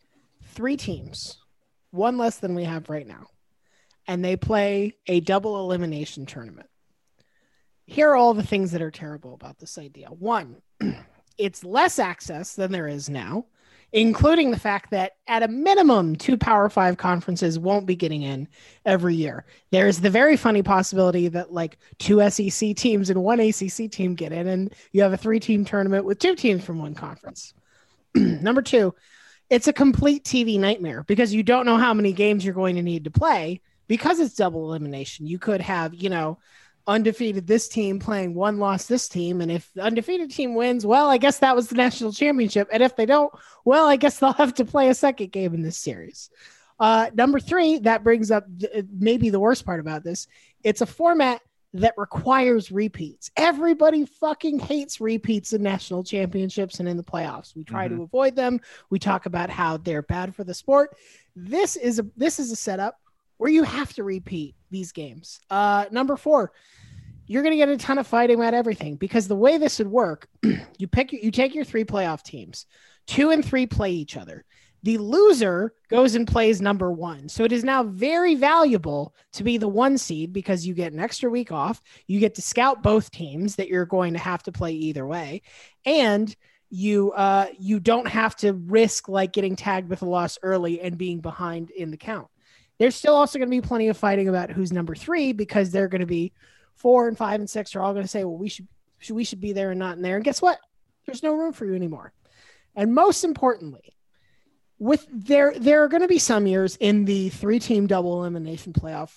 three teams, one less than we have right now, and they play a double elimination tournament. Here are all the things that are terrible about this idea. One, it's less access than there is now, including the fact that at a minimum, two Power Five conferences won't be getting in every year. There's the very funny possibility that like two S E C teams and one A C C team get in, and you have a three-team tournament with two teams from one conference. Number two, it's a complete T V nightmare because you don't know how many games you're going to need to play because it's double elimination. You could have, you know, undefeated this team playing one loss this team, and if the undefeated team wins, well, I guess that was the national championship, and if they don't, well, I guess they'll have to play a second game in this series. Uh, number three, that brings up th- maybe the worst part about this. It's a format that requires repeats. Everybody fucking hates repeats in national championships and in the playoffs. We try mm-hmm. to avoid them. We talk about how they're bad for the sport. This is a this is a setup where you have to repeat these games. Uh, number four, you're going to get a ton of fighting about everything because the way this would work, you pick, you take your three playoff teams, two and three play each other. The loser goes and plays number one. So it is now very valuable to be the one seed because you get an extra week off. You get to scout both teams that you're going to have to play either way. And you, uh, you don't have to risk like getting tagged with a loss early and being behind in the count. There's still also going to be plenty of fighting about who's number three because they're going to be four and five and six are all going to say, well, we should, should, we should be there and not in there. And guess what? There's no room for you anymore. And most importantly, with there, there are going to be some years in the three team double elimination playoff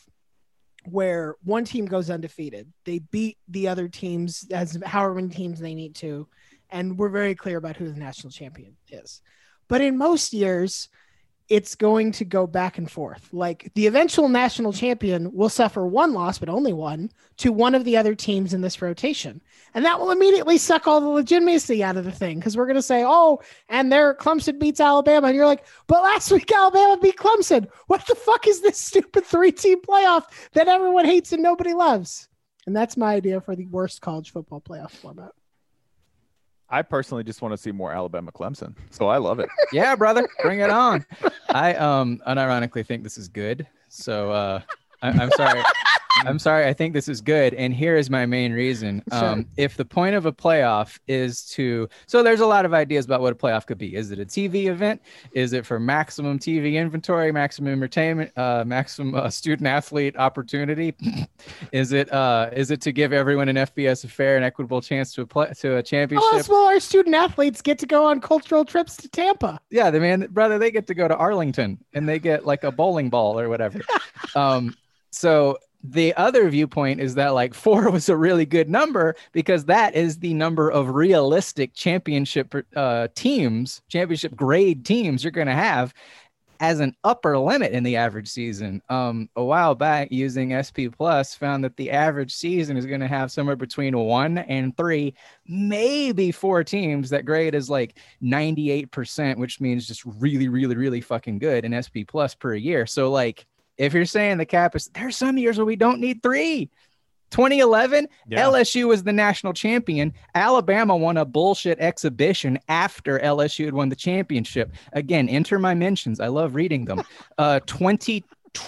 where one team goes undefeated. They beat the other teams as however many teams they need to. And we're very clear about who the national champion is. But in most years, it's going to go back and forth. Like the eventual national champion will suffer one loss, but only one, to one of the other teams in this rotation. And that will immediately suck all the legitimacy out of the thing. Cause we're going to say, oh, and there Clemson beats Alabama. And you're like, but last week Alabama beat Clemson. What the fuck is this stupid three team playoff that everyone hates and nobody loves? And that's my idea for the worst college football playoff format. I personally just want to see more Alabama Clemson. So I love it. Yeah, brother, bring it on. I um unironically think this is good. So uh I, I'm sorry. I'm sorry. I think this is good. And here is my main reason. Um, sure. If the point of a playoff is to, so there's a lot of ideas about what a playoff could be. Is it a T V event? Is it for maximum T V inventory, maximum entertainment, uh, maximum uh, student athlete opportunity? Is it, uh, is it to give everyone in F B S a fair and equitable chance to a play, to a championship? Oh, well, our student athletes get to go on cultural trips to Tampa. Yeah, the man, brother, they get to go to Arlington and they get like a bowling ball or whatever. um, so the other viewpoint is that like four was a really good number because that is the number of realistic championship uh, teams, championship grade teams you're going to have as an upper limit in the average season. Um, a while back using S P Plus found that the average season is going to have somewhere between one and three, maybe four teams that grade is like ninety-eight percent, which means just really, really, really fucking good in S P Plus per year. So like, if you're saying the cap is, there's some years where we don't need three. twenty eleven, yeah. L S U was the national champion. Alabama won a bullshit exhibition after L S U had won the championship. Again, enter my mentions. I love reading them. Uh, twenty,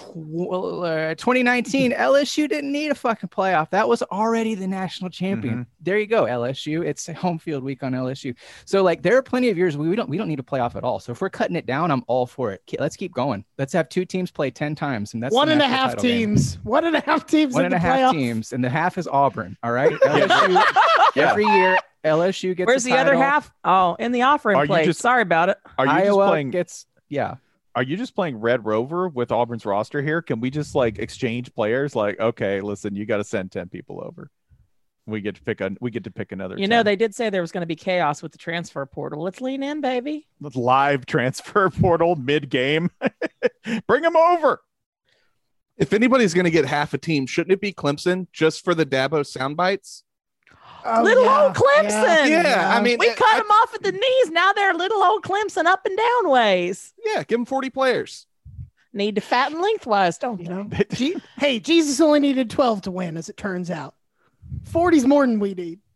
twenty nineteen, L S U didn't need a fucking playoff. That was already the national champion. Mm-hmm. There you go, L S U. It's home field week on L S U. So like there are plenty of years we don't we don't need a playoff at all. So if we're cutting it down, I'm all for it. Let's keep going. Let's have two teams play ten times, and that's one and a half teams. Game. One and a half teams. One in and the a half playoff. teams, and the half is Auburn. All right. L S U, yeah. Every year L S U gets. Where's the other half? Oh, in the offering play. Just, Sorry about it. Are you Iowa just playing? Gets yeah. Are you just playing Red Rover with Auburn's roster here? Can we just like exchange players? Like, okay, listen, you got to send ten people over. We get to pick a, we get to pick another. You ten. know, they did say there was going to be chaos with the transfer portal. Let's lean in, baby. Live transfer portal mid game. Bring them over. If anybody's going to get half a team, shouldn't it be Clemson just for the Dabo sound bites? Oh, little yeah. old Clemson. Yeah, yeah. I mean, we cut I, them off at the knees. Now they're little old Clemson up and down ways. Yeah, give them forty players. Need to fatten lengthwise, don't you know? G- hey, Jesus only needed twelve to win, as it turns out. forty's more than we need.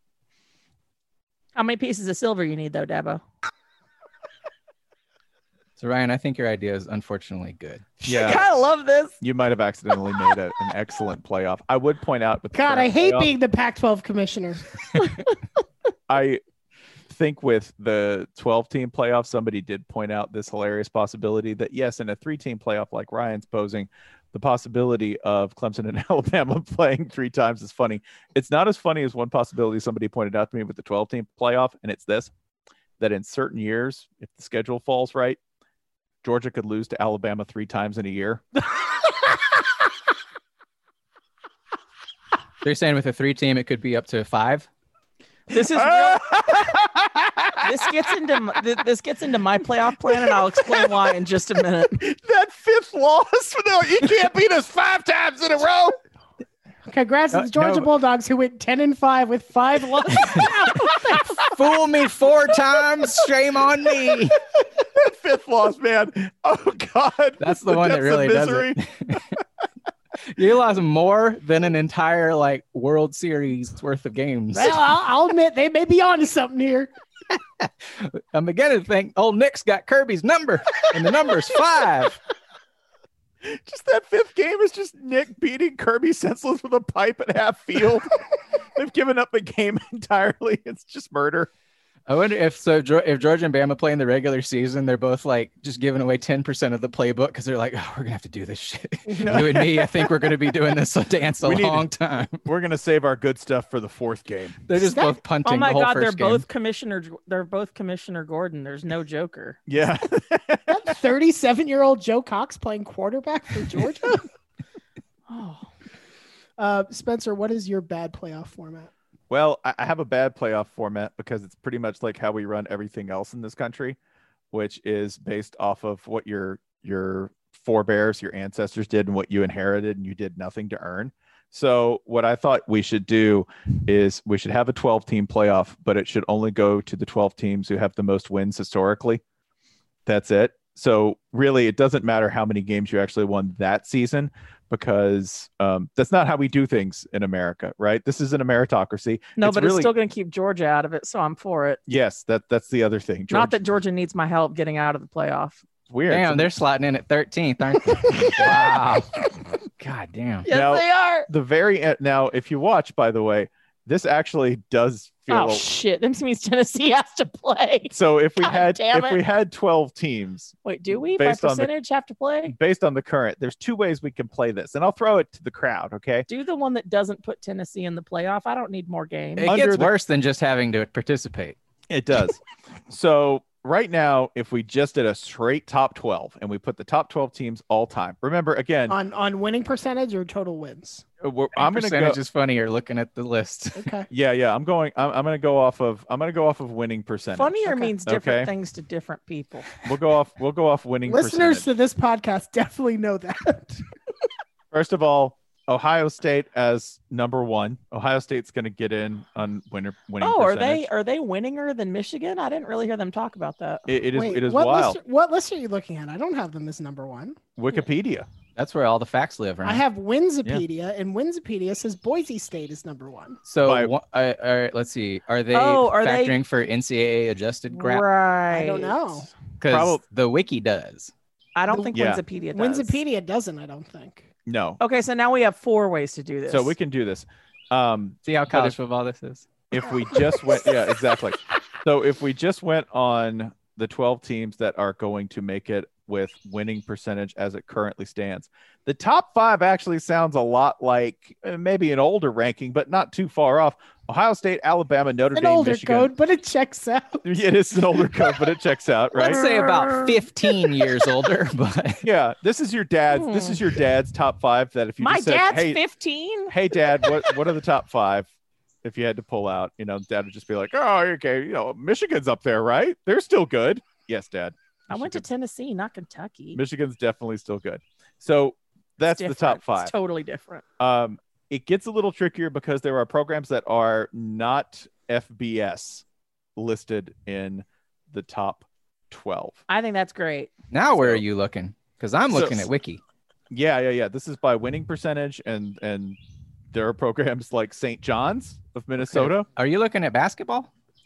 How many pieces of silver you need, though, Dabo? So Ryan, I think your idea is unfortunately good. Yeah. I kind of love this. You might have accidentally made a, an excellent playoff. I would point out, with the God, I current hate playoff, being the Pac twelve commissioner. I think with the twelve team playoff, somebody did point out this hilarious possibility that yes, in a three team playoff like Ryan's posing, the possibility of Clemson and Alabama playing three times is funny. It's not as funny as one possibility somebody pointed out to me with the twelve team playoff, and it's this, that in certain years, if the schedule falls right, Georgia could lose to Alabama three times in a year. They're saying with a three team, it could be up to five. This is real. this gets into my, th- this gets into my playoff plan, and I'll explain why in just a minute. That fifth loss, no, you can't beat us five times in a row. Congrats to No, the Georgia no. Bulldogs, who went ten and five with five losses. Fool me four times, shame on me. That fifth loss, man. Oh God, That's the one that depths of really does misery. it. You lost more than an entire like World Series worth of games. Well, I'll, I'll admit they may be onto something here. I'm beginning to think old Nick's got Kirby's number, and the number's five. Just that fifth game is just Nick beating Kirby senseless with a pipe at half field. They've given up the game entirely. It's just murder. I wonder if so. Geo- If Georgia and Bama play in the regular season, they're both like just giving away ten percent of the playbook because they're like, oh, we're gonna have to do this shit. You and me, I think we're gonna be doing this dance a We need- long time. We're gonna save our good stuff for the fourth game. They're just That- both punting Oh my the whole God, they're first game. both Commissioner. They're both Commissioner Gordon. There's no Joker. Yeah. thirty-seven-year-old Joe Cox playing quarterback for Georgia. Oh, Uh, Spencer, what is your bad playoff format? Well, I I have a bad playoff format because it's pretty much like how we run everything else in this country, which is based off of what your your forebears, your ancestors did and what you inherited and you did nothing to earn. So what I thought we should do is we should have a twelve team playoff, but it should only go to the twelve teams who have the most wins historically. That's it. So really, it doesn't matter how many games you actually won that season, because um, that's not how we do things in America, right? This is an meritocracy. no, It's but really- it's still going to keep Georgia out of it, so I'm for it. Yes, that that's the other thing. Not Georgia- that Georgia needs my help getting out of the playoff. it's weird. Damn, It's- they're slotting in at thirteenth, aren't they? Wow. God damn. Yes, Now- they are. the very end. Now, if you watch, by the way, this actually does feel. Oh shit! This means Tennessee has to play. so if we God had damn if it. we had twelve teams Wait, do we Based by on the- percentage have to play? based on the current, there's two ways we can play this, and I'll throw it to the crowd. Okay. Do the one that doesn't put Tennessee in the playoff. I don't need more games. It Under gets the- worse than just having to participate. It does. So right now, if we just did a straight top twelve and we put the top twelve teams all time, remember again, On on winning percentage or total wins? we're, I'm going to go. Percentage is funnier looking at the list. Okay. Yeah, yeah. I'm going. I'm, I'm going to go off of. I'm going to go off of winning percentage. Funnier Okay. means different Okay. things to different people. We'll go off. We'll go off winning Listeners percentage. to this podcast definitely know that. First of all, Ohio State as number one. Ohio State's going to get in on winner winning. Oh, are percentage. they are they winninger than Michigan? I didn't really hear them talk about that. It, it is. Wait, it is what wild. List, what list are you looking at? I don't have them as number one. Wikipedia. That's where all the facts live, right? I have Winsipedia, and Winsipedia says Boise State is number one. So, By- wha- uh, uh, let's see. Are they Oh, are they- factoring for N C double A adjusted graph? Right. I don't know. Because Probab- the wiki does. I don't The- think Yeah. Winsipedia does. Winsipedia doesn't, I don't think. No. Okay, so now we have four ways to do this. So we can do this. Um, See how college if- football this is? if we just went, yeah, exactly. So if we just went on the twelve teams that are going to make it with winning percentage as it currently stands, the top five actually sounds a lot like uh, maybe an older ranking, but not too far off. Ohio State, Alabama, Notre An Dame, older Michigan. code, but it checks out. It is an older code, but it checks out, right? Let's say about fifteen years older, but Yeah, this is your dad's. This is your dad's top five. That if you My just said, dad's "Hey, fifteen. hey, Dad, what what are the top five?" If you had to pull out, you know, Dad would just be like, "Oh, okay, you know, Michigan's up there, right? They're still good." Yes, Dad. I went to Michigan's- Tennessee, not Kentucky. Michigan's definitely still good. So that's It's the top different. five. It's totally different. Um, it gets a little trickier because there are programs that are not F B S listed in the top twelve. I think that's great. now where So- are you looking? Because I'm So- looking at wiki. Yeah, yeah, yeah. This is by winning percentage, and and there are programs like Saint John's of Minnesota. Are you looking at basketball?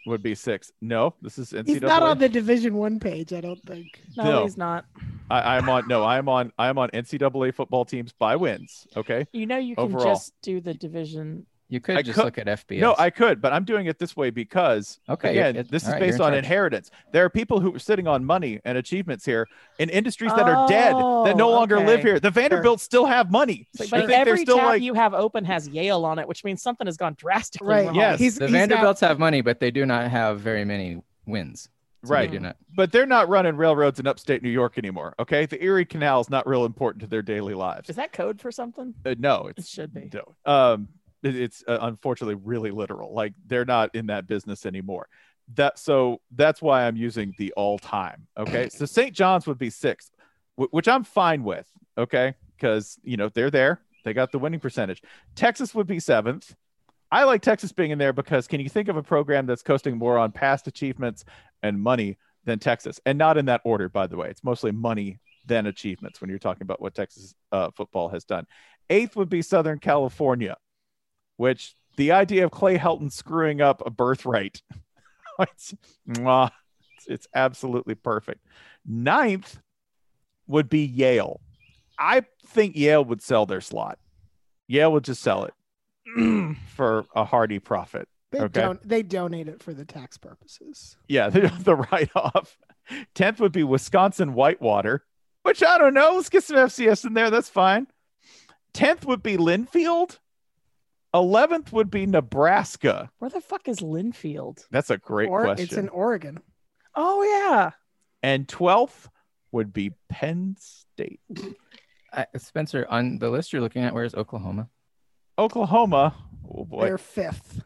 would be six. No, this is N C double A. He's not on the Division One page, I don't think. No, No. he's not. I, I'm on. No, I'm on. I'm on N C double A football teams by wins. Okay. You know, you can Overall. just do the division. You could I just could- look at F B S. No, I could, but I'm doing it this way because, Okay, again, it- this is all right, you're based in on charge. inheritance. There are people who are sitting on money and achievements here in industries that are dead, that no Oh, longer live okay. here. The Vanderbilts still have money. It's like, I but think they're every still tab like, you have open has Yale on it, which means something has gone drastically Right. wrong. Yes. He's, the he's got- Vanderbilts have money, but they do not have very many wins. So they Right. do not. but they're not running railroads in upstate New York anymore. Okay. The Erie Canal is not real important to their daily lives. Is that code for something? Uh, no, It it's should be. no. Um, it- it's uh, unfortunately really literal. Like they're not in that business anymore. That so that's why I'm using the all time. Okay, so Saint John's would be sixth, wh- which I'm fine with. Okay, because you know they're there. They got the winning percentage. Texas would be seventh. I like Texas being in there because can you think of a program that's coasting more on past achievements and money than Texas? And not in that order, by the way. It's mostly money then achievements when you're talking about what Texas uh, football has done. Eighth would be Southern California, which the idea of Clay Helton screwing up a birthright, it's, mwah, it's, it's absolutely perfect. Ninth would be Yale. I think Yale would sell their slot. Yale would just sell it for a hearty profit. They, Okay. don't, they donate it for the tax purposes. Yeah, the, the write-off. tenth would be Wisconsin Whitewater, which I don't know. Let's get some F C S in there. That's fine. tenth would be Linfield. eleventh would be Nebraska. Where the fuck is Linfield? That's a great Or question. it's in Oregon. Oh yeah. And twelfth would be Penn State. Uh, Spencer, on the list you're looking at, where's Oklahoma? Oklahoma. Oh boy. They're fifth.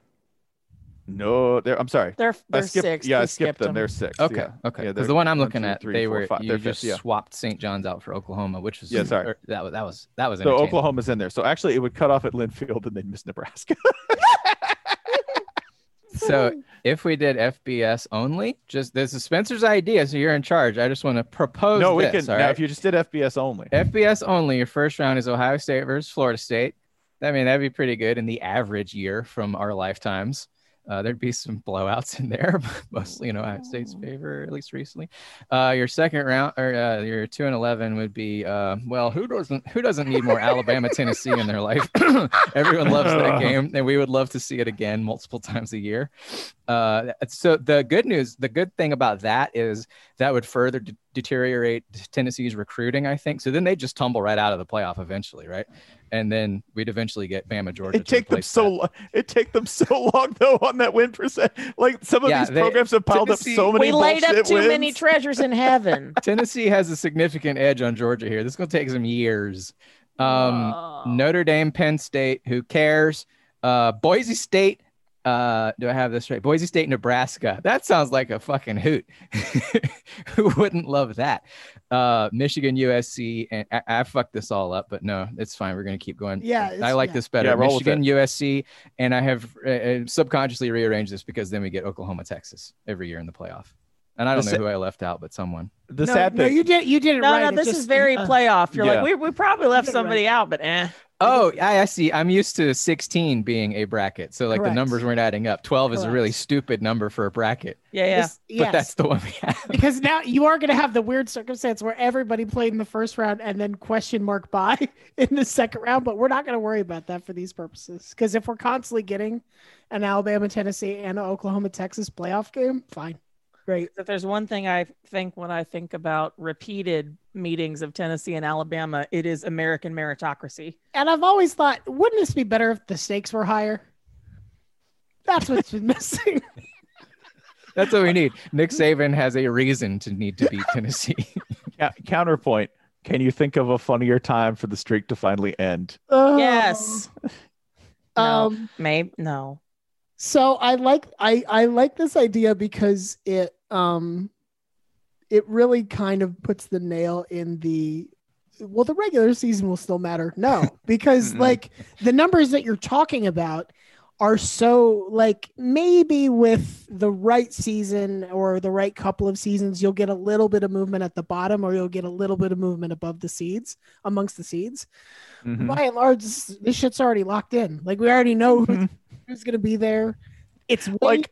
No, they're, I'm sorry. They're I they're skipped, six. yeah, We I skipped them. them. They're six. Okay, yeah. okay. Yeah, Because they're the one I'm one, looking two, at, three, they four, were five. you They're just fifth, yeah. swapped Saint John's out for Oklahoma, which was Yeah, sorry. or that was that was that was So entertaining. Oklahoma's in there. So actually, it would cut off at Linfield and then miss Nebraska. So if we did F B S only, just this is Spencer's idea, so you're in charge. I just want to propose. no, we this, can. all Now, right? if you just did F B S only, F B S only, your first round is Ohio State versus Florida State. I mean, that'd be pretty good in the average year from our lifetimes. Uh, there'd be some blowouts in there, mostly in Ohio State's favor, at least recently. Uh, your second round, or uh, your two and eleven would be, uh, well, who doesn't who doesn't need more Alabama, Tennessee in their life? Everyone loves that game, and we would love to see it again multiple times a year. Uh, so the good news, the good thing about that is that would further de- deteriorate Tennessee's recruiting, I think. So then they just tumble right out of the playoff eventually, right? And then we'd eventually get Bama, Georgia. it take them so lo- it take them so long though on that win percent. Like some of Yeah, these they- programs have piled Tennessee- up so many. We laid up bullshit too wins. many treasures in heaven. Tennessee has a significant edge on Georgia here. This is going to take some years. Um, Oh. Notre Dame, Penn State, who cares? Uh, Boise State. Uh, do I have this right? Boise State, Nebraska. That sounds like a fucking hoot. Who wouldn't love that? Uh, Michigan, U S C, and I, I fucked this all up, but no, it's fine. We're gonna keep going. Yeah, I it's- like yeah. this better. Yeah, roll with Michigan, it. U S C, and I have uh, uh, subconsciously rearranged this because then we get Oklahoma, Texas every year in the playoff. And I don't The know sa- who I left out, but someone. The no, sad no, thing. you did you did it No, right. no, It this just- is very uh, playoff. You're Yeah. like, we, we probably left You're somebody out, but eh. Oh, I, I see. I'm used to sixteen being a bracket. So like Correct. the numbers weren't adding up. twelve is a really Correct. stupid number for a bracket, Yeah, yeah. This- but yes. that's the one we have. Because now you are going to have the weird circumstance where everybody played in the first round and then question mark by in the second round. But we're not going to worry about that for these purposes. Because if we're constantly getting an Alabama, Tennessee, and an Oklahoma, Texas playoff game, fine. Great. If there's one thing I think when I think about repeated meetings of Tennessee and Alabama, it is American meritocracy. And I've always thought, wouldn't this be better if the stakes were higher? That's what's been missing. That's what we need. Nick Saban has a reason to need to beat Tennessee. Ca- counterpoint. Can you think of a funnier time for the streak to finally end? Oh. Yes. No, Um, maybe no. So I like I I like this idea because it um it really kind of puts the nail in the well the regular season will still matter. No, because Mm-mm. like the numbers that you're talking about are so like maybe with the right season or the right couple of seasons you'll get a little bit of movement at the bottom or you'll get a little bit of movement above the seeds amongst the seeds. Mhm. By and large this, this shit's already locked in. Like we already know who's Mhm. who's going to be there. It's way Like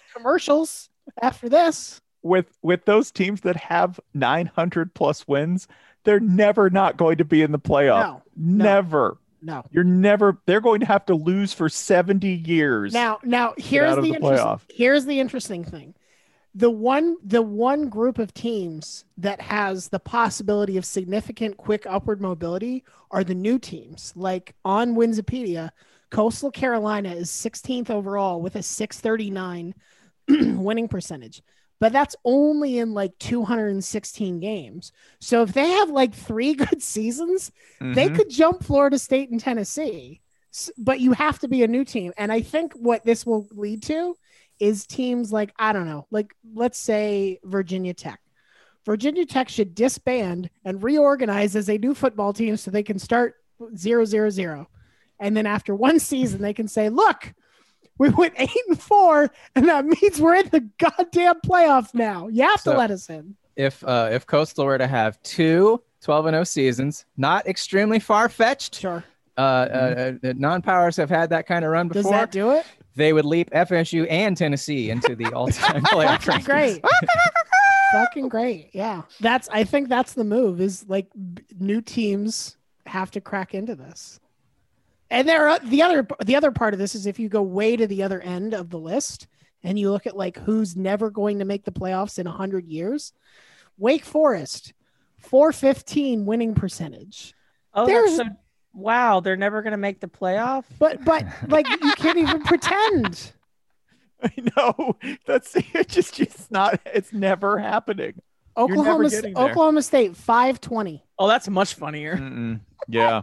commercials after this. With with those teams that have nine hundred plus wins, they're never not going to be in the playoff. No, no. Never. No. You're never. They're going to have to lose for seventy years. Now, now here's out the, of the interesting, playoff. here's the interesting thing. The one the one group of teams that has the possibility of significant quick upward mobility are the new teams. Like on Winsipedia, Coastal Carolina is sixteenth overall with a six thirty-nine winning percentage. But that's only in like two hundred sixteen games. So if they have like three good seasons, Mhm. they could jump Florida State and Tennessee. S- But you have to be a new team. And I think what this will lead to is teams like, I don't know, like let's say Virginia Tech. Virginia Tech should disband and reorganize as a new football team so they can start zero, zero, zero. And then after one season, they can say, look, we went eight and four, and that means we're in the goddamn playoffs now. You have So- to let us in. If uh, if Coastal were to have two twelve and oh seasons, not extremely far-fetched, Sure. uh, uh, uh, non-powers have had that kind of run Does before, that do it? they would leap F S U and Tennessee into the all-time playoff Fucking rankings. great. Fucking great. Yeah. That's, I think that's the move is like b- new teams have to crack into this. And there are the other, the other part of this is if you go way to the other end of the list and you look at like who's never going to make the playoffs in a hundred years, Wake Forest, four fifteen winning percentage. Oh, There's- that's so wow. They're never going to make the playoff. But, but like you can't even pretend. I know that's it's just just not. It's never happening. never Oklahoma, getting there. Oklahoma State, five twenty. Oh, that's much funnier. Mm-mm. Yeah.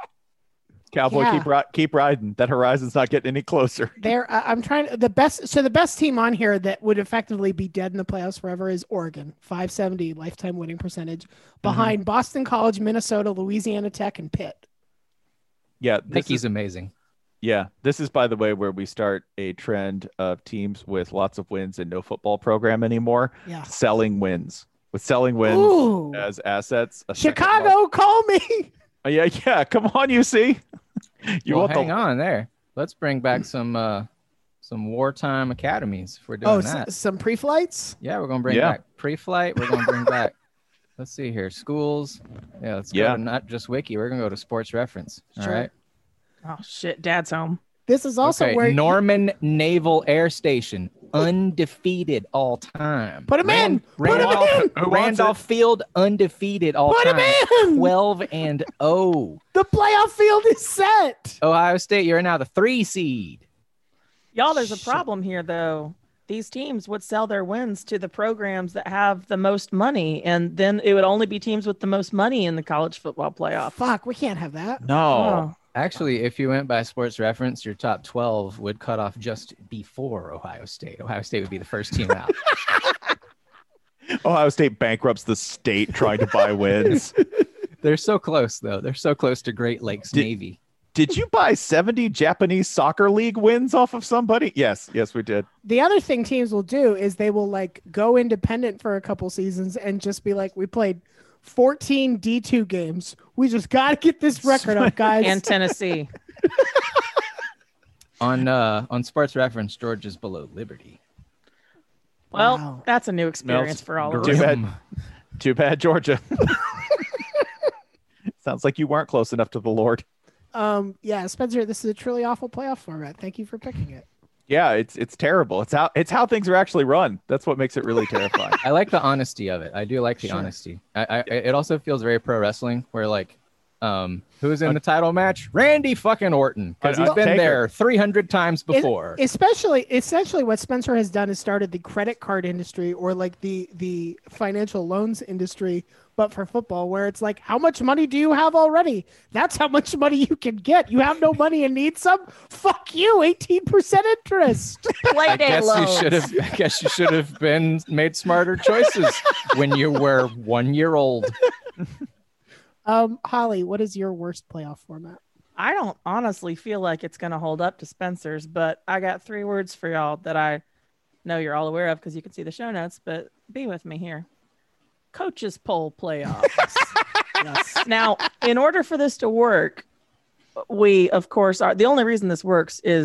Cowboy, Yeah. keep ri- keep riding. That horizon's not getting any closer. There, uh, I'm trying to the best. So the best team on here that would effectively be dead in the playoffs forever is Oregon, five seventy lifetime winning percentage, behind Boston College, Minnesota, Louisiana Tech, and Pitt. Yeah, this Nicky's is, amazing. yeah. This is, by the way, where we start a trend of teams with lots of wins and no football program anymore, Yeah. selling wins with selling wins Ooh, as assets. a second mark- Chicago, call me. Oh, yeah, yeah. Come on, U C. You well, want the hang on there. Let's bring back some uh, some wartime academies if we're doing Oh, that. s- some pre-flights. Yeah, we're gonna bring Yeah. back pre-flight. We're gonna bring back. Let's see here, schools. Yeah, let's go Yeah. to not just Wiki. We're gonna go to Sports Reference. All Sure. right. Oh shit, Dad's home. This is also okay. where Norman Naval Air Station, undefeated all time. Put 'em in! Put 'em Randolph, in! Who wants Randolph Field, undefeated all Put 'em time. in! Twelve and oh. the playoff field is set. Ohio State, you're now the three seed. Y'all, there's a Shit. problem here though. These teams would sell their wins to the programs that have the most money, and then it would only be teams with the most money in the college football playoff. Fuck, we can't have that. no. Oh. Actually, if you went by Sports Reference, your top twelve would cut off just before Ohio State. Ohio State would be the first team out. Ohio State bankrupts the state trying to buy wins. They're so close, though. They're so close to Great Lakes Did- Navy. Did you buy seventy Japanese soccer league wins off of somebody? Yes, yes, we did. The other thing teams will do is they will like go independent for a couple seasons and just be like, we played fourteen D two games. We just got to get this record up, guys. And Tennessee. On uh, on Sports Reference, Georgia's below Liberty. Well, Wow. that's a new experience for all of Too us. bad. Grim. Too bad, Georgia. Sounds like you weren't close enough to the Lord. um, yeah, Spencer, this is a truly awful playoff format. Thank you for picking it. Yeah, it's it's terrible. It's how it's how things are actually run. That's what makes it really terrifying. I like the honesty of it. I do like the Sure. honesty. I, I it also feels very pro wrestling, where like, um, who's in the title match? Randy fucking Orton, because I'd- he's I'd been take there three hundred times before. Especially, essentially, what Spencer has done is started the credit card industry or like the the financial loans industry, but for football, where it's like, how much money do you have already? That's how much money you can get. You have no money and need some? Fuck you, eighteen percent interest. Play I day guess loans. you should have. I guess you should have been made smarter choices when you were one year old. Um, Holly, what is your worst playoff format? I don't honestly feel like it's going to hold up to Spencer's, but I got three words for y'all that I know you're all aware of because you can see the show notes, but be with me here. Coaches poll playoffs. Yes. Now, in order for this to work, we, of course, are the only reason this works is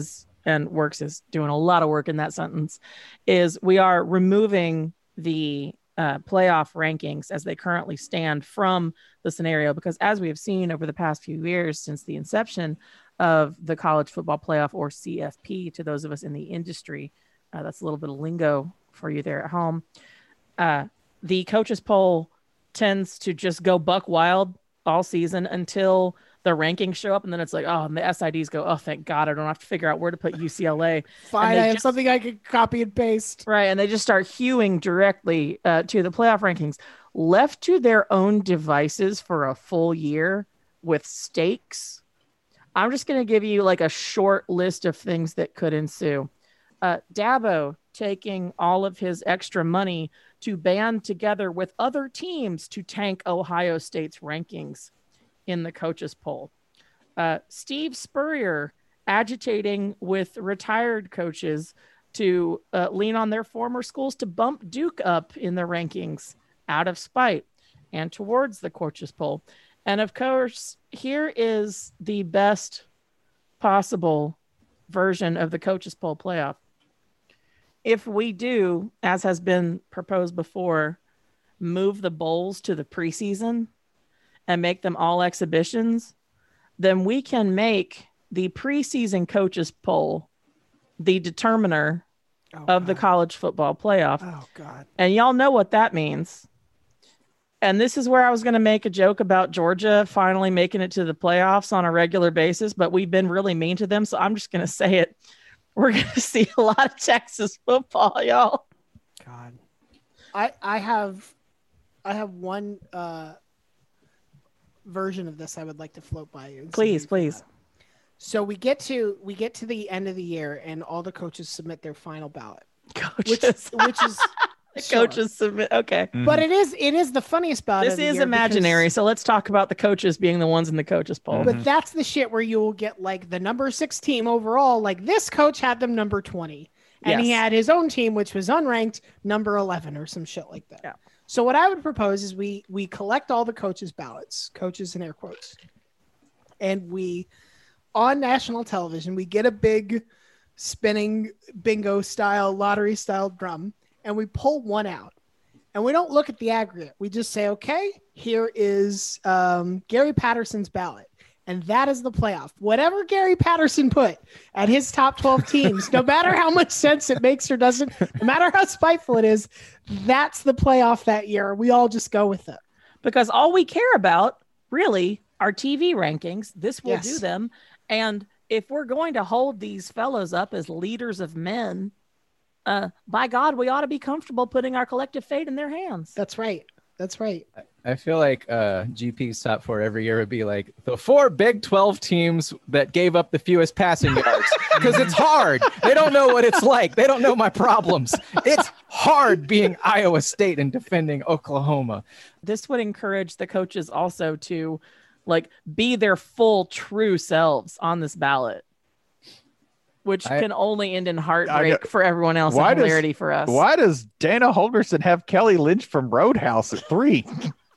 and Works is doing a lot of work in that sentence, is we are removing the uh, playoff rankings as they currently stand from the scenario, because as we have seen over the past few years since the inception of the college football playoff, or C F P to those of us in the industry, uh, that's a little bit of lingo for you there at home. Uh, the coaches poll tends to just go buck wild all season until the rankings show up, and then it's like, oh, and the S I Ds go, oh, thank God, I don't have to figure out where to put U C L A. Fine, I have just, something I can copy and paste. Right, and they just start hewing directly uh, to the playoff rankings. Left to their own devices for a full year with stakes, I'm just going to give you like a short list of things that could ensue. Uh, Dabo taking all of his extra money to band together with other teams to tank Ohio State's rankings in the coaches poll. Uh, Steve Spurrier agitating with retired coaches to uh, lean on their former schools to bump Duke up in the rankings out of spite and towards the coaches poll. And of course, here is the best possible version of the coaches poll playoff. If we do, as has been proposed before, move the bowls to the preseason and make them all exhibitions, then we can make the preseason coaches poll the determiner Oh, of God. the college football playoff. Oh, God. And y'all know what that means. And this is where I was going to make a joke about Georgia finally making it to the playoffs on a regular basis, but we've been really mean to them. So I'm just going to say it. We're going to see a lot of Texas football, y'all. God. I I have I have one uh, version of this I would like to float by you. and see Please, what you think please. about it. So we get to we get to the end of the year and all the coaches submit their final ballot, which Coaches. which is The sure. coaches submit. Okay. But it is it is the funniest ballot. This of the is year imaginary. because- So let's talk about the coaches being the ones in the coaches poll. But that's the shit where you will get like the number six team overall. Like this coach had them number twenty, and he Yes. had his own team, which was unranked, number eleven or some shit like that. Yeah. So what I would propose is we we collect all the coaches' ballots, coaches in air quotes, and we on national television we get a big spinning bingo style lottery style drum, and we pull one out. And we don't look at the aggregate. We just say, okay, here is um, Gary Patterson's ballot. And that is the playoff. Whatever Gary Patterson put at his top twelve teams, no matter how much sense it makes or doesn't, no matter how spiteful it is, that's the playoff that year. We all just go with it. Because all we care about really are T V rankings. This will Yes. do them. And if we're going to hold these fellows up as leaders of men, uh, by God, we ought to be comfortable putting our collective fate in their hands. That's right. That's right. I feel like uh, G P's top four every year would be like the four Big twelve teams that gave up the fewest passing yards, because it's hard. They don't know what it's like. They don't know my problems. It's hard being Iowa State and defending Oklahoma. This would encourage the coaches also to like be their full true selves on this ballot, which I- can only end in heartbreak got- for everyone else Why and does- hilarity for us. Why does Dana Holgerson have Kelly Lynch from Roadhouse at three?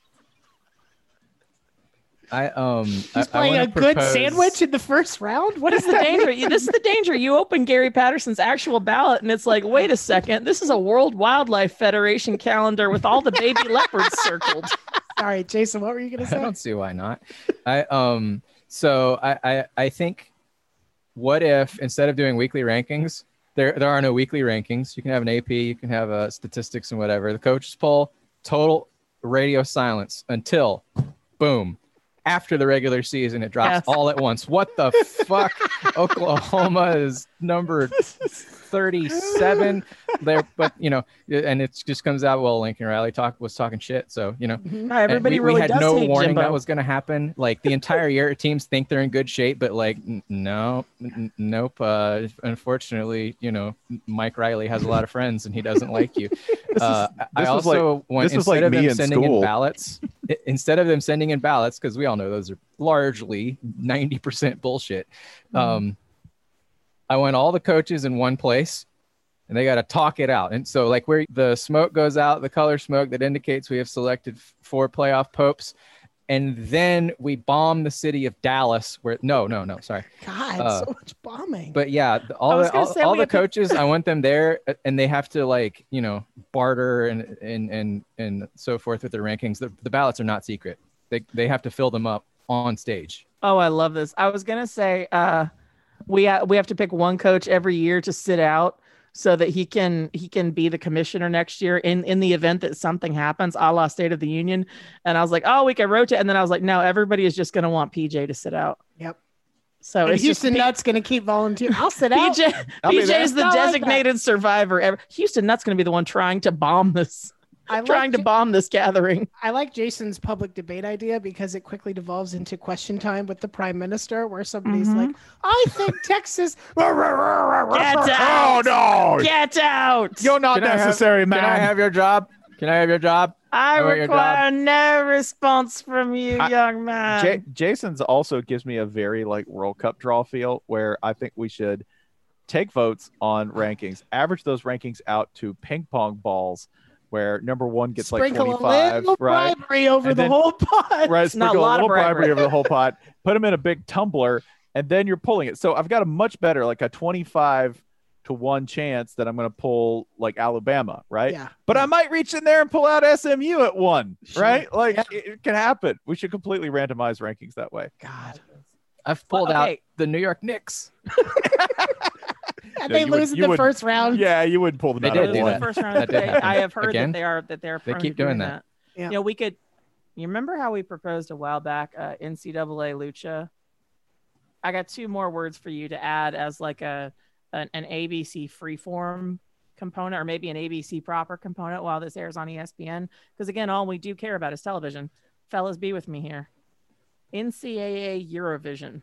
I um He's I, I playing wanna a good propose- sandwich in the first round. What is the danger? You- This is the danger. You open Gary Patterson's actual ballot, and it's like, wait a second, this is a World Wildlife Federation calendar with all the baby leopards circled. Sorry, Jason, what were you going to I say? don't see why not. I um so I, I I think what if instead of doing weekly rankings, there there are no weekly rankings. You can have an A P, you can have uh, statistics and whatever. The coaches poll, total radio silence until boom. After the regular season, it drops Yes. all at once. What the fuck? Oklahoma is number thirty-seven there, but you know, and it just comes out. Well, Lincoln Riley talk was talking shit, so you know, Mhm. Everybody and we, really we had does no hate warning Jimbo. that was going to happen. Like the entire year, teams think they're in good shape, but like, n- no, n- nope. Uh, unfortunately, you know, Mike Riley has a lot of friends and he doesn't like you. Uh, I this was also want this was instead like of me them in sending in school. ballots, i- instead of them sending in ballots, because we all know those are largely ninety percent bullshit. Um, I want all the coaches in one place. And they got to talk it out. And so, like, where the smoke goes out, the color smoke that indicates we have selected f- four playoff popes, and then we bomb the city of Dallas. Where no, no, no, sorry. God, Uh, so much bombing. But yeah, the- I all was the, gonna all, say all we the have to- coaches, I want them there, uh, and they have to like you know barter and and and and so forth with their rankings. The, the ballots are not secret. They they have to fill them up on stage. Oh, I love this. I was gonna say, uh, we ha- we have to pick one coach every year to sit out so that he can he can be the commissioner next year in in the event that something happens, a la State of the Union. And I was like, oh, we can rotate. And then I was like, no, everybody is just gonna want P J to sit out. Yep. So And it's Houston just Nutt's going to keep volunteering. I'll sit out. P J. I'll be P J is the there. I like that. designated survivor. Ever. Houston Nutt's gonna be the one trying to bomb this, I trying like to J- bomb this gathering. I like Jason's public debate idea because it quickly devolves into question time with the prime minister, where somebody's Mhm. like, "I think Texas." Get Oh out! no! Get out! You're not Can I have- necessary, man. Can I have your job? Can I have your job? I I want your require no response from you, I- young man. J- Jason's also gives me a very like World Cup draw feel where I think we should take votes on rankings, average those rankings out to ping pong balls, where number one gets Sprinkle like a twenty-five, little right? bribery over And the then- whole pot. Right, Not a sprinkle a, lot of little bribery bribery. over the whole pot, put them in a big tumbler, and then you're pulling it. So I've got a much better, like a twenty-five to one chance that I'm going to pull like Alabama, right? Yeah. But I might reach in there and pull out S M U at one, Sure. right? Like Yeah. it, it can happen. We should completely randomize rankings that way. God. I've pulled Well, out okay. the New York Knicks. And No, they you would- lose in you the would- first round. Yeah, you wouldn't pull them They out did at do In one. that. the first round, That did they- happen. I have heard Again? that they are that they're They prone keep to doing that. Yeah. You know, we could. You remember how we proposed a while back, uh, N C double A Lucha? I got two more words for you to add as like a an, an A B C freeform component, or maybe an A B C proper component while this airs on E S P N. Because again, all we do care about is television. Fellas, be with me here. N C double A Eurovision.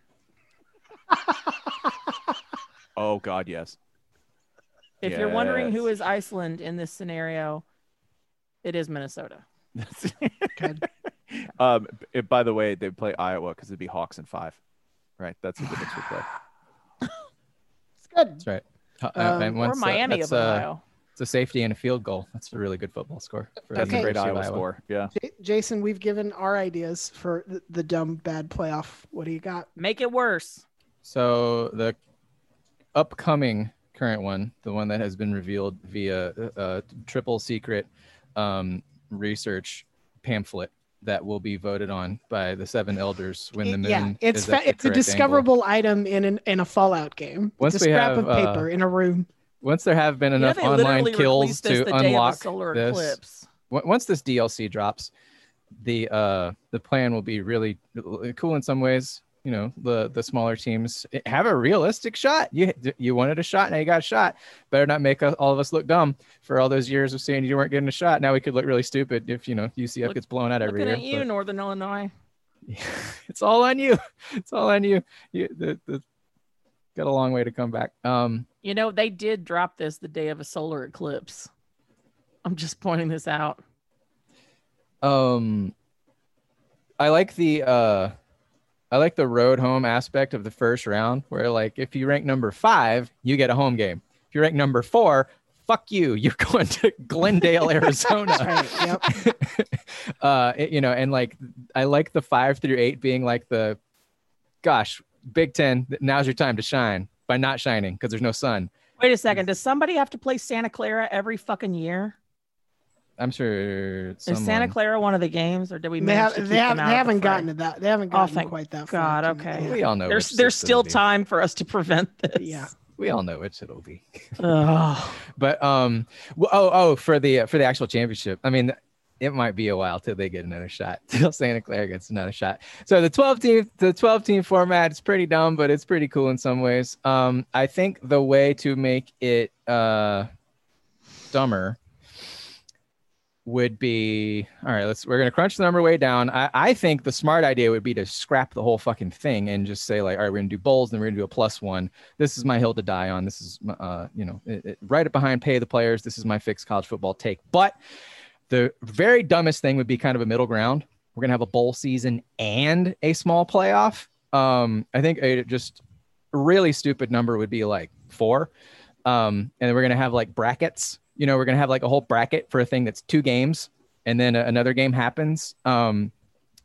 Oh God, yes. If you're wondering who Yes. is Iceland in this scenario, it is Minnesota. Good. um, it- by the way, they play Iowa because it'd be Hawks in five, right? That's who the Knicks would play. It's good. That's right. Uh, Um, and Or once, uh, Miami that's, of uh, Ohio. It's a safety and a field goal. That's a really good football score. For That's Okay. a great University of Iowa Iowa. score. Yeah. J- Jason, we've given our ideas for the, the dumb bad playoff. What do you got? Make it worse. So the upcoming current one, the one that has been revealed via a triple secret um, research pamphlet that will be voted on by the seven elders when the moon yeah, it's is fa- at the it's a correct discoverable item in an in a Fallout game. Once it's a we scrap have, of paper uh, in a room. angle. Once there have been You know, enough they online literally kills released this to the day of the unlock solar this, eclipse. w- once this D L C drops, the uh the plan will be really cool in some ways. You know, the the smaller teams have a realistic shot. You you wanted a shot, now you got a shot. Better not make us, all of us look dumb for all those years of saying you weren't getting a shot. Now we could look really stupid if you know U C F Look- gets blown out every Looking year. at you, Northern Illinois. But it's all on you. It's all on you. You the, the got a long way to come back. Um, You know, they did drop this the day of a solar eclipse. I'm just pointing this out. um, I like the uh. I like the road home aspect of the first round where like if you rank number five, you get a home game. If you rank number four, fuck you. You're going to Glendale, Arizona. That's right. Yep. uh, it- you know, and like I like the five through eight being like the gosh, Big Ten, now's your time to shine by not shining because there's no sun. Wait a second. Does somebody have to play Santa Clara every fucking year? I'm sure Is Santa someone- Clara one of the games, or did we They, manage have, to keep they, have, them they out of haven't the fray? gotten to that. They haven't Oh, gotten thank quite that God, far. okay. We all know There's which there's six still it'll be. time for us to prevent this. Yeah. We all know which it'll be. Ugh. But um, w- oh oh for the for the actual championship. I mean, it might be a while till they get another shot. Till Santa Clara gets another shot. So the twelve team the twelve team format is pretty dumb, but it's pretty cool in some ways. Um, I think the way to make it uh dumber would be all right. Let's we're gonna crunch the number way down. I, I think the smart idea would be to scrap the whole fucking thing and just say like, all right, we're gonna do bowls, then we're gonna do a plus one. This is my hill to die on. This is my, uh you know it, it, right behind pay the players. This is my fixed college football take. But the very dumbest thing would be kind of a middle ground. We're gonna have a bowl season and a small playoff. Um, I think a just really stupid number would be like four. Um, and then we're gonna have like brackets. You know, we're gonna have like a whole bracket for a thing that's two games, and then a, another game happens. Um,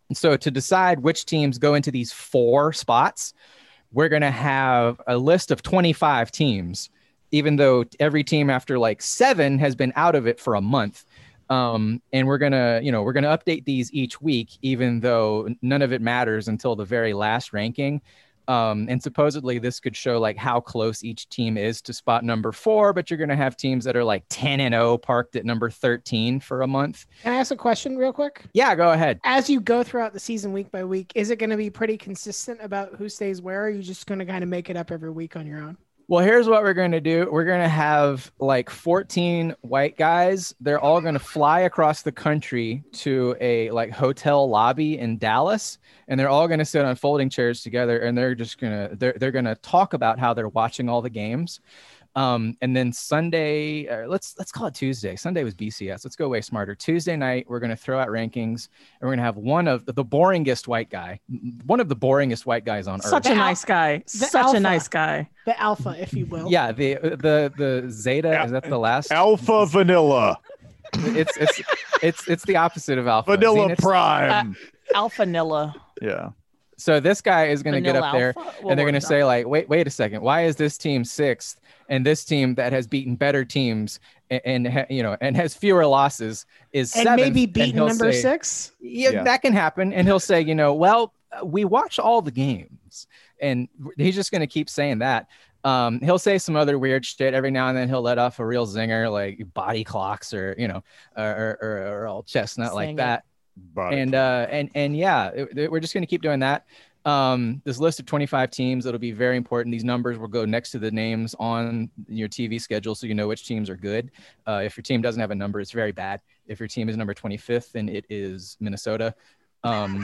So to decide which teams go into these four spots, we're going to have a list of twenty-five teams, even though every team after like seven has been out of it for a month. Um, and we're going to, you know, we're going to update these each week, even though none of it matters until the very last ranking. Um, and supposedly this could show like how close each team is to spot number four, but you're going to have teams that are like ten and oh parked at number thirteen for a month. Can I ask a question real quick? Yeah, go ahead. As you go throughout the season week by week, is it going to be pretty consistent about who stays where? Or are you just going to kind of make it up every week on your own? Well, here's what we're going to do. We're going to have like fourteen white guys. They're all going to fly across the country to a like hotel lobby in Dallas, and they're all going to sit on folding chairs together, and they're just going to they're they're going to talk about how they're watching all the games. Um, and then Sunday, uh, let's let's call it Tuesday. Sunday was B C S. Let's go way smarter. Tuesday night, we're going to throw out rankings, and we're going to have one of the, the boringest white guy, one of the boringest white guys on Such earth. a nice guy. Such alpha. a nice guy. The alpha, if you will. Yeah, the the the Zeta, is that the last? Alpha Vanilla. It's it's it's it's the opposite of alpha. Vanilla Zenith's- Prime. Alpha Nilla. yeah. So this guy is going to get Vanilla up there, Alpha? and they're Well, going to say like, wait, wait a second, why is this team sixth, and this team that has beaten better teams and, and ha- you know and has fewer losses is And seventh? maybe And beating he'll number say- six? Yeah, Yeah. that can happen, and he'll say, you know, well, we watch all the games, and he's just going to keep saying that. Um, he'll say some other weird shit every now and then. He'll let off a real zinger like body clocks or you know, or or, or old chestnut like Sing it. that. And uh, and and yeah, it- it- we're just going to keep doing that. Um, this list of twenty-five teams, it'll be very important. These numbers will go next to the names on your T V schedule, so you know which teams are good. Uh, if your team doesn't have a number, it's very bad. If your team is number twenty-fifth, then it is Minnesota. Um,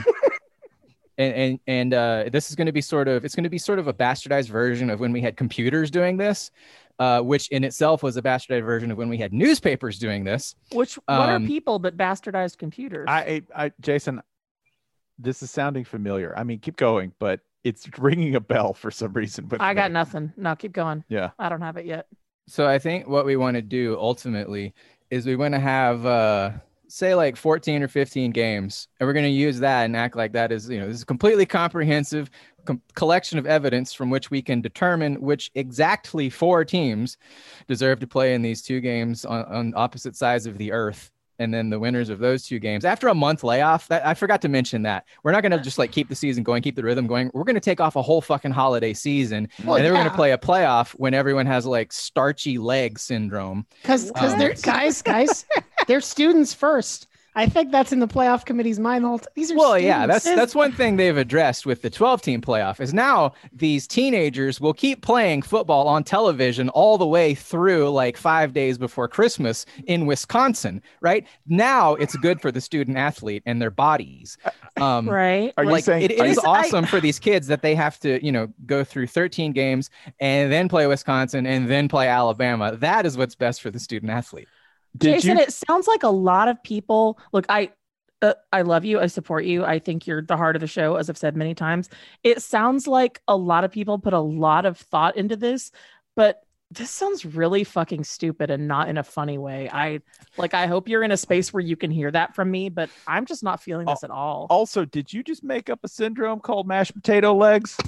and and and uh, this is going to be sort of it's going to be sort of a bastardized version of when we had computers doing this, uh, which in itself was a bastardized version of when we had newspapers doing this. Which what are Um, people but bastardized computers? I, I, Jason, this is sounding familiar. I mean, keep going, but it's ringing a bell for some reason. But I got nothing. No, keep going. Yeah. I don't have it yet. So I think what we want to do ultimately is we want to have uh, say like fourteen or fifteen games, and we're going to use that and act like that is, you know, this is a completely comprehensive com- collection of evidence from which we can determine which exactly four teams deserve to play in these two games on, on opposite sides of the earth. And then the winners of those two games after a month layoff, that I forgot to mention that we're not going to just like keep the season going, keep the rhythm going. We're going to take off a whole fucking holiday season. Well, and then we're going yeah. to play a playoff when everyone has like starchy leg syndrome. Because because Um, they're guys, guys, they're students first. I think that's in the playoff committee's mind. All t- these are Well, students. yeah, that's that's one thing they've addressed with the twelve team playoff is now these teenagers will keep playing football on television all the way through like five days before Christmas in Wisconsin, right? Now it's good for the student athlete and their bodies. Um, Right. Are you like saying it, it are you- is I- awesome for these kids that they have to, you know, go through thirteen games and then play Wisconsin and then play Alabama. That is what's best for the student athlete. Did Jason, you? it sounds like a lot of people. Look, I, uh, I love you. I support you. I think you're the heart of the show, as I've said many times. It sounds like a lot of people put a lot of thought into this, but this sounds really fucking stupid and not in a funny way. I like. I hope you're in a space where you can hear that from me, but I'm just not feeling this at all. Also, did you just make up a syndrome called mashed potato legs?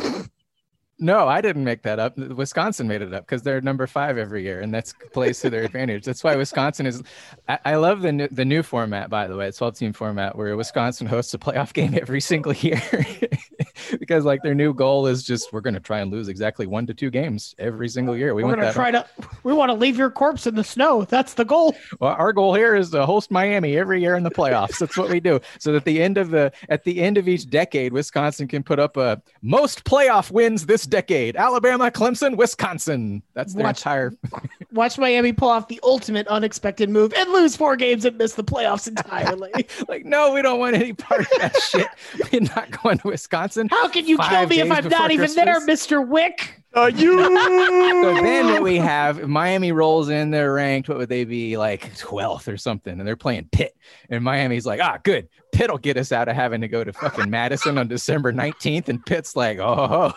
No, I didn't make that up. Wisconsin made it up because they're number five every year, and that's plays to their advantage. That's why Wisconsin is. I, I love the new, the new format, by the way, twelve team format, where Wisconsin hosts a playoff game every single year, because like their new goal is just we're going to try and lose exactly one to two games every single year. We We're want gonna that. try to. We want to leave your corpse in the snow. That's the goal. Well, our goal here is to host Miami every year in the playoffs. That's what we do. So that at the end of the at the end of each decade, Wisconsin can put up a most playoff wins this decade. Alabama, Clemson, Wisconsin. That's their Watch- entire. Watch Miami pull off the ultimate unexpected move and lose four games and miss the playoffs entirely. Like, no, we don't want any part of that shit. We're not going to Wisconsin. How can you kill Five me if days I'm before not even there, Christmas. Mister Wick? Uh, you. So then what we have, if Miami rolls in, they're ranked, what would they be, like twelfth or something? And they're playing Pitt. And Miami's like, ah, good. Pitt will get us out of having to go to fucking Madison on December nineteenth. And Pitt's like, oh,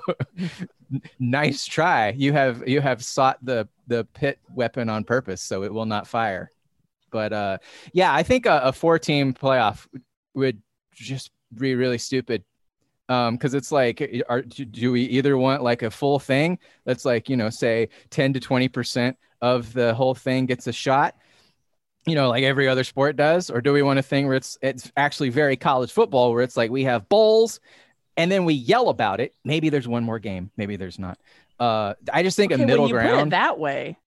nice try. You have you have sought the the Pitt weapon on purpose, so it will not fire. But uh, yeah, I think a, a four-team playoff would just be really stupid. Um, because it's like, are, do we either want like a full thing that's like, you know, say ten to twenty percent of the whole thing gets a shot, you know, like every other sport does, or do we want a thing where it's it's actually very college football, where it's like we have bowls and then we yell about it. Maybe there's one more game, maybe there's not. Uh, I just think Okay, a middle when you ground. put it that way,